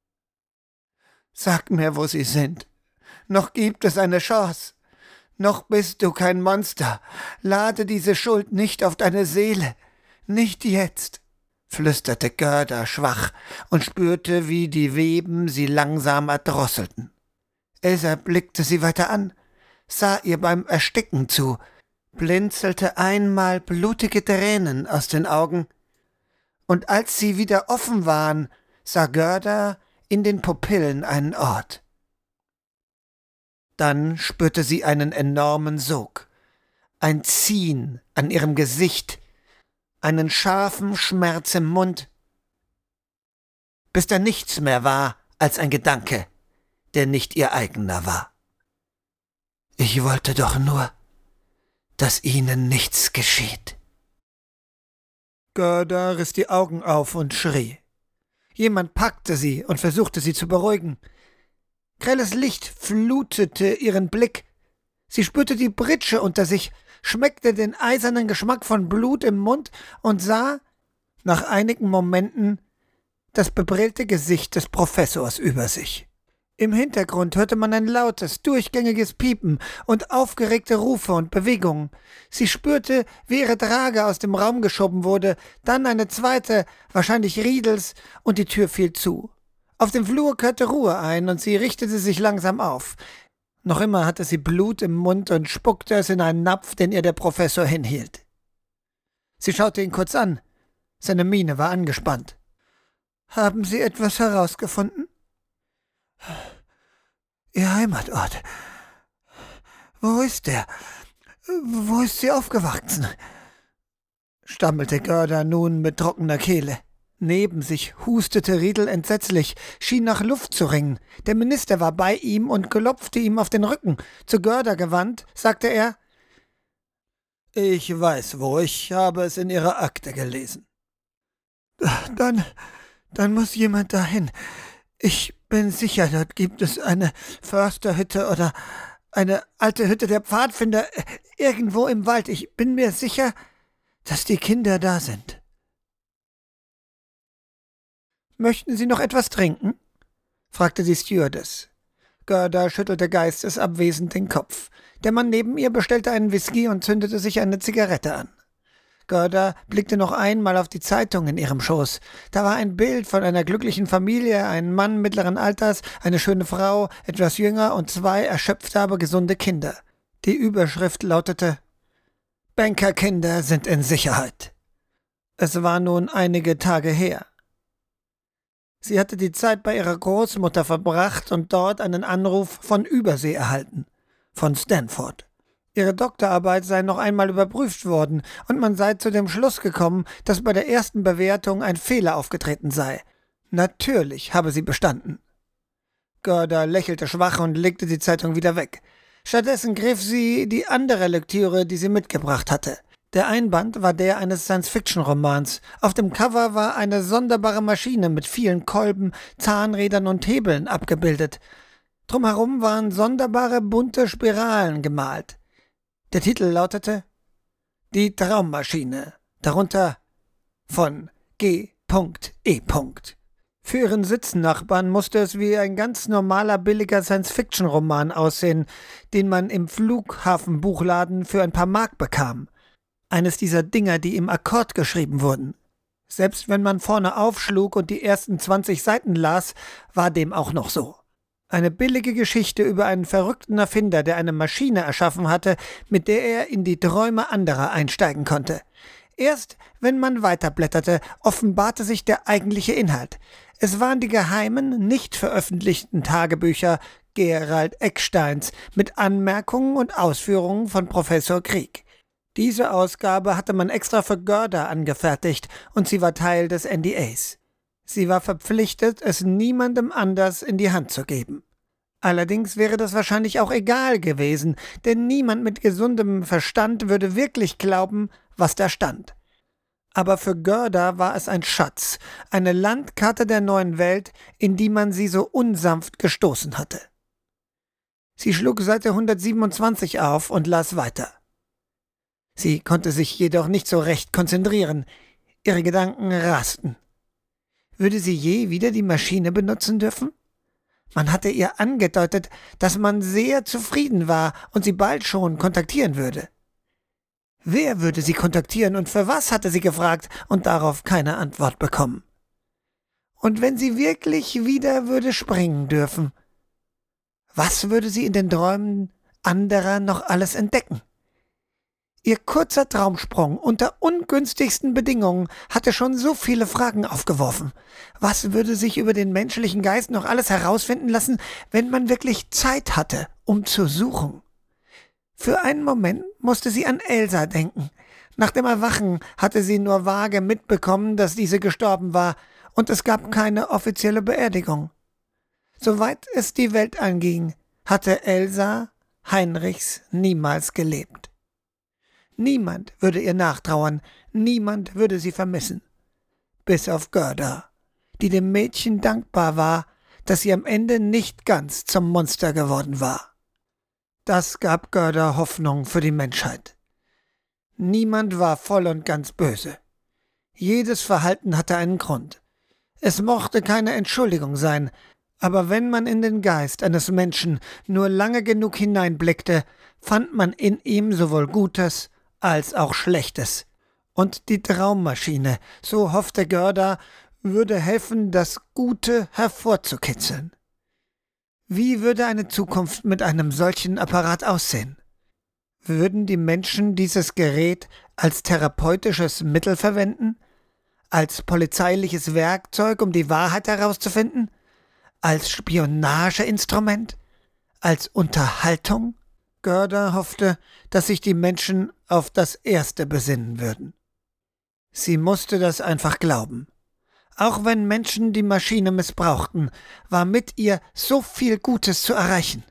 Sag mir, wo sie sind. Noch gibt es eine Chance. Noch bist du kein Monster. Lade diese Schuld nicht auf deine Seele. Nicht jetzt«, flüsterte Gerda schwach und spürte, wie die Weben sie langsam erdrosselten. Elsa blickte sie weiter an, sah ihr beim Ersticken zu, blinzelte einmal blutige Tränen aus den Augen, und als sie wieder offen waren, sah Gerda in den Pupillen einen Ort. Dann spürte sie einen enormen Sog, ein Ziehen an ihrem Gesicht, einen scharfen Schmerz im Mund, bis da nichts mehr war als ein Gedanke, der nicht ihr eigener war. »Ich wollte doch nur, dass ihnen nichts geschieht.« Gerda riss die Augen auf und schrie. Jemand packte sie und versuchte sie zu beruhigen. Grelles Licht flutete ihren Blick. Sie spürte die Pritsche unter sich, schmeckte den eisernen Geschmack von Blut im Mund und sah, nach einigen Momenten, das bebrillte Gesicht des Professors über sich. Im Hintergrund hörte man ein lautes, durchgängiges Piepen und aufgeregte Rufe und Bewegungen. Sie spürte, wie ihre Trage aus dem Raum geschoben wurde, dann eine zweite, wahrscheinlich Riedels, und die Tür fiel zu. Auf dem Flur kehrte Ruhe ein, und sie richtete sich langsam auf. Noch immer hatte sie Blut im Mund und spuckte es in einen Napf, den ihr der Professor hinhielt. Sie schaute ihn kurz an. Seine Miene war angespannt. »Haben Sie etwas herausgefunden?« »Ihr Heimatort. Wo ist der? Wo ist sie aufgewachsen?« stammelte Gerda nun mit trockener Kehle. Neben sich hustete Riedel entsetzlich, schien nach Luft zu ringen. Der Minister war bei ihm und klopfte ihm auf den Rücken. Zu Gerda gewandt, sagte er: »Ich weiß wo, ich habe es in Ihrer Akte gelesen.« Dann muss jemand dahin. Ich bin sicher, dort gibt es eine Försterhütte oder eine alte Hütte der Pfadfinder irgendwo im Wald. Ich bin mir sicher, dass die Kinder da sind. »Möchten Sie noch etwas trinken?« fragte die Stewardess. Gerda schüttelte geistesabwesend den Kopf. Der Mann neben ihr bestellte einen Whisky und zündete sich eine Zigarette an. Gerda blickte noch einmal auf die Zeitung in ihrem Schoß. Da war ein Bild von einer glücklichen Familie, ein Mann mittleren Alters, eine schöne Frau, etwas jünger und 2 erschöpfte, aber gesunde Kinder. Die Überschrift lautete: »Bankerkinder sind in Sicherheit.« Es war nun einige Tage her. Sie hatte die Zeit bei ihrer Großmutter verbracht und dort einen Anruf von Übersee erhalten, von Stanford. Ihre Doktorarbeit sei noch einmal überprüft worden und man sei zu dem Schluss gekommen, dass bei der ersten Bewertung ein Fehler aufgetreten sei. Natürlich habe sie bestanden. Gerda lächelte schwach und legte die Zeitung wieder weg. Stattdessen griff sie die andere Lektüre, die sie mitgebracht hatte. Der Einband war der eines Science-Fiction-Romans. Auf dem Cover war eine sonderbare Maschine mit vielen Kolben, Zahnrädern und Hebeln abgebildet. Drumherum waren sonderbare bunte Spiralen gemalt. Der Titel lautete »Die Traummaschine«, darunter von G.E. Für ihren Sitznachbarn musste es wie ein ganz normaler, billiger Science-Fiction-Roman aussehen, den man im Flughafenbuchladen für ein paar Mark bekam. Eines dieser Dinger, die im Akkord geschrieben wurden. Selbst wenn man vorne aufschlug und die ersten 20 Seiten las, war dem auch noch so. Eine billige Geschichte über einen verrückten Erfinder, der eine Maschine erschaffen hatte, mit der er in die Träume anderer einsteigen konnte. Erst, wenn man weiterblätterte, offenbarte sich der eigentliche Inhalt. Es waren die geheimen, nicht veröffentlichten Tagebücher Gerald Ecksteins mit Anmerkungen und Ausführungen von Professor Krieg. Diese Ausgabe hatte man extra für Gerda angefertigt und sie war Teil des NDAs. Sie war verpflichtet, es niemandem anders in die Hand zu geben. Allerdings wäre das wahrscheinlich auch egal gewesen, denn niemand mit gesundem Verstand würde wirklich glauben, was da stand. Aber für Gerda war es ein Schatz, eine Landkarte der neuen Welt, in die man sie so unsanft gestoßen hatte. Sie schlug Seite 127 auf und las weiter. Sie konnte sich jedoch nicht so recht konzentrieren. Ihre Gedanken rasten. Würde sie je wieder die Maschine benutzen dürfen? Man hatte ihr angedeutet, dass man sehr zufrieden war und sie bald schon kontaktieren würde. Wer würde sie kontaktieren und für was, hatte sie gefragt und darauf keine Antwort bekommen. Und wenn sie wirklich wieder würde springen dürfen, was würde sie in den Träumen anderer noch alles entdecken? Ihr kurzer Traumsprung unter ungünstigsten Bedingungen hatte schon so viele Fragen aufgeworfen. Was würde sich über den menschlichen Geist noch alles herausfinden lassen, wenn man wirklich Zeit hatte, um zu suchen? Für einen Moment musste sie an Elsa denken. Nach dem Erwachen hatte sie nur vage mitbekommen, dass diese gestorben war, und es gab keine offizielle Beerdigung. Soweit es die Welt anging, hatte Elsa Heinrichs niemals gelebt. Niemand würde ihr nachtrauern, niemand würde sie vermissen. Bis auf Gerda, die dem Mädchen dankbar war, dass sie am Ende nicht ganz zum Monster geworden war. Das gab Gerda Hoffnung für die Menschheit. Niemand war voll und ganz böse. Jedes Verhalten hatte einen Grund. Es mochte keine Entschuldigung sein, aber wenn man in den Geist eines Menschen nur lange genug hineinblickte, fand man in ihm sowohl Gutes als auch Schlechtes. Und die Traummaschine, so hoffte Gerda, würde helfen, das Gute hervorzukitzeln. Wie würde eine Zukunft mit einem solchen Apparat aussehen? Würden die Menschen dieses Gerät als therapeutisches Mittel verwenden? Als polizeiliches Werkzeug, um die Wahrheit herauszufinden? Als Spionageinstrument? Als Unterhaltung? Gerda hoffte, dass sich die Menschen auf das Erste besinnen würden. Sie musste das einfach glauben. Auch wenn Menschen die Maschine missbrauchten, war mit ihr so viel Gutes zu erreichen.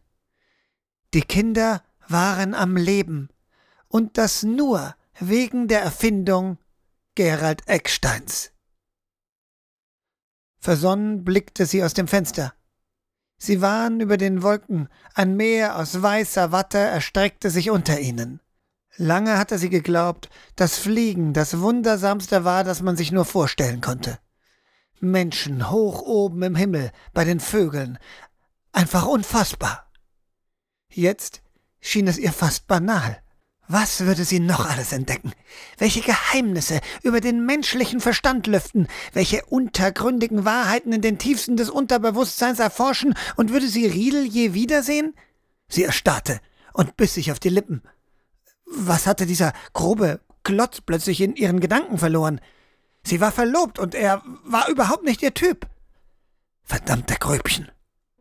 Die Kinder waren am Leben, und das nur wegen der Erfindung Gerald Ecksteins. Versonnen blickte sie aus dem Fenster. Sie waren über den Wolken, ein Meer aus weißer Watte erstreckte sich unter ihnen. Lange hatte sie geglaubt, dass Fliegen das Wundersamste war, das man sich nur vorstellen konnte. Menschen hoch oben im Himmel, bei den Vögeln. Einfach unfassbar. Jetzt schien es ihr fast banal. Was würde sie noch alles entdecken? Welche Geheimnisse über den menschlichen Verstand lüften? Welche untergründigen Wahrheiten in den Tiefsten des Unterbewusstseins erforschen? Und würde sie Riedel je wiedersehen? Sie erstarrte und biss sich auf die Lippen. Was hatte dieser grobe Klotz plötzlich in ihren Gedanken verloren? Sie war verlobt und er war überhaupt nicht ihr Typ. Verdammte Gröbchen.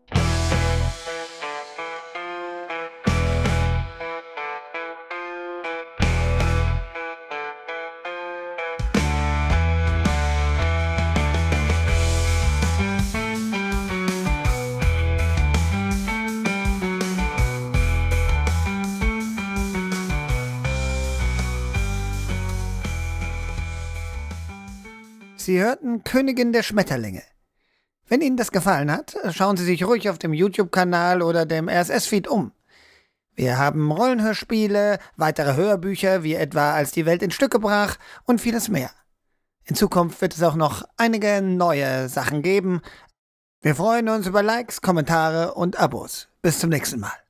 Sie hörten Königin der Schmetterlinge. Wenn Ihnen das gefallen hat, schauen Sie sich ruhig auf dem YouTube-Kanal oder dem RSS-Feed um. Wir haben Rollenhörspiele, weitere Hörbücher, wie etwa Als die Welt in Stücke brach und vieles mehr. In Zukunft wird es auch noch einige neue Sachen geben. Wir freuen uns über Likes, Kommentare und Abos. Bis zum nächsten Mal.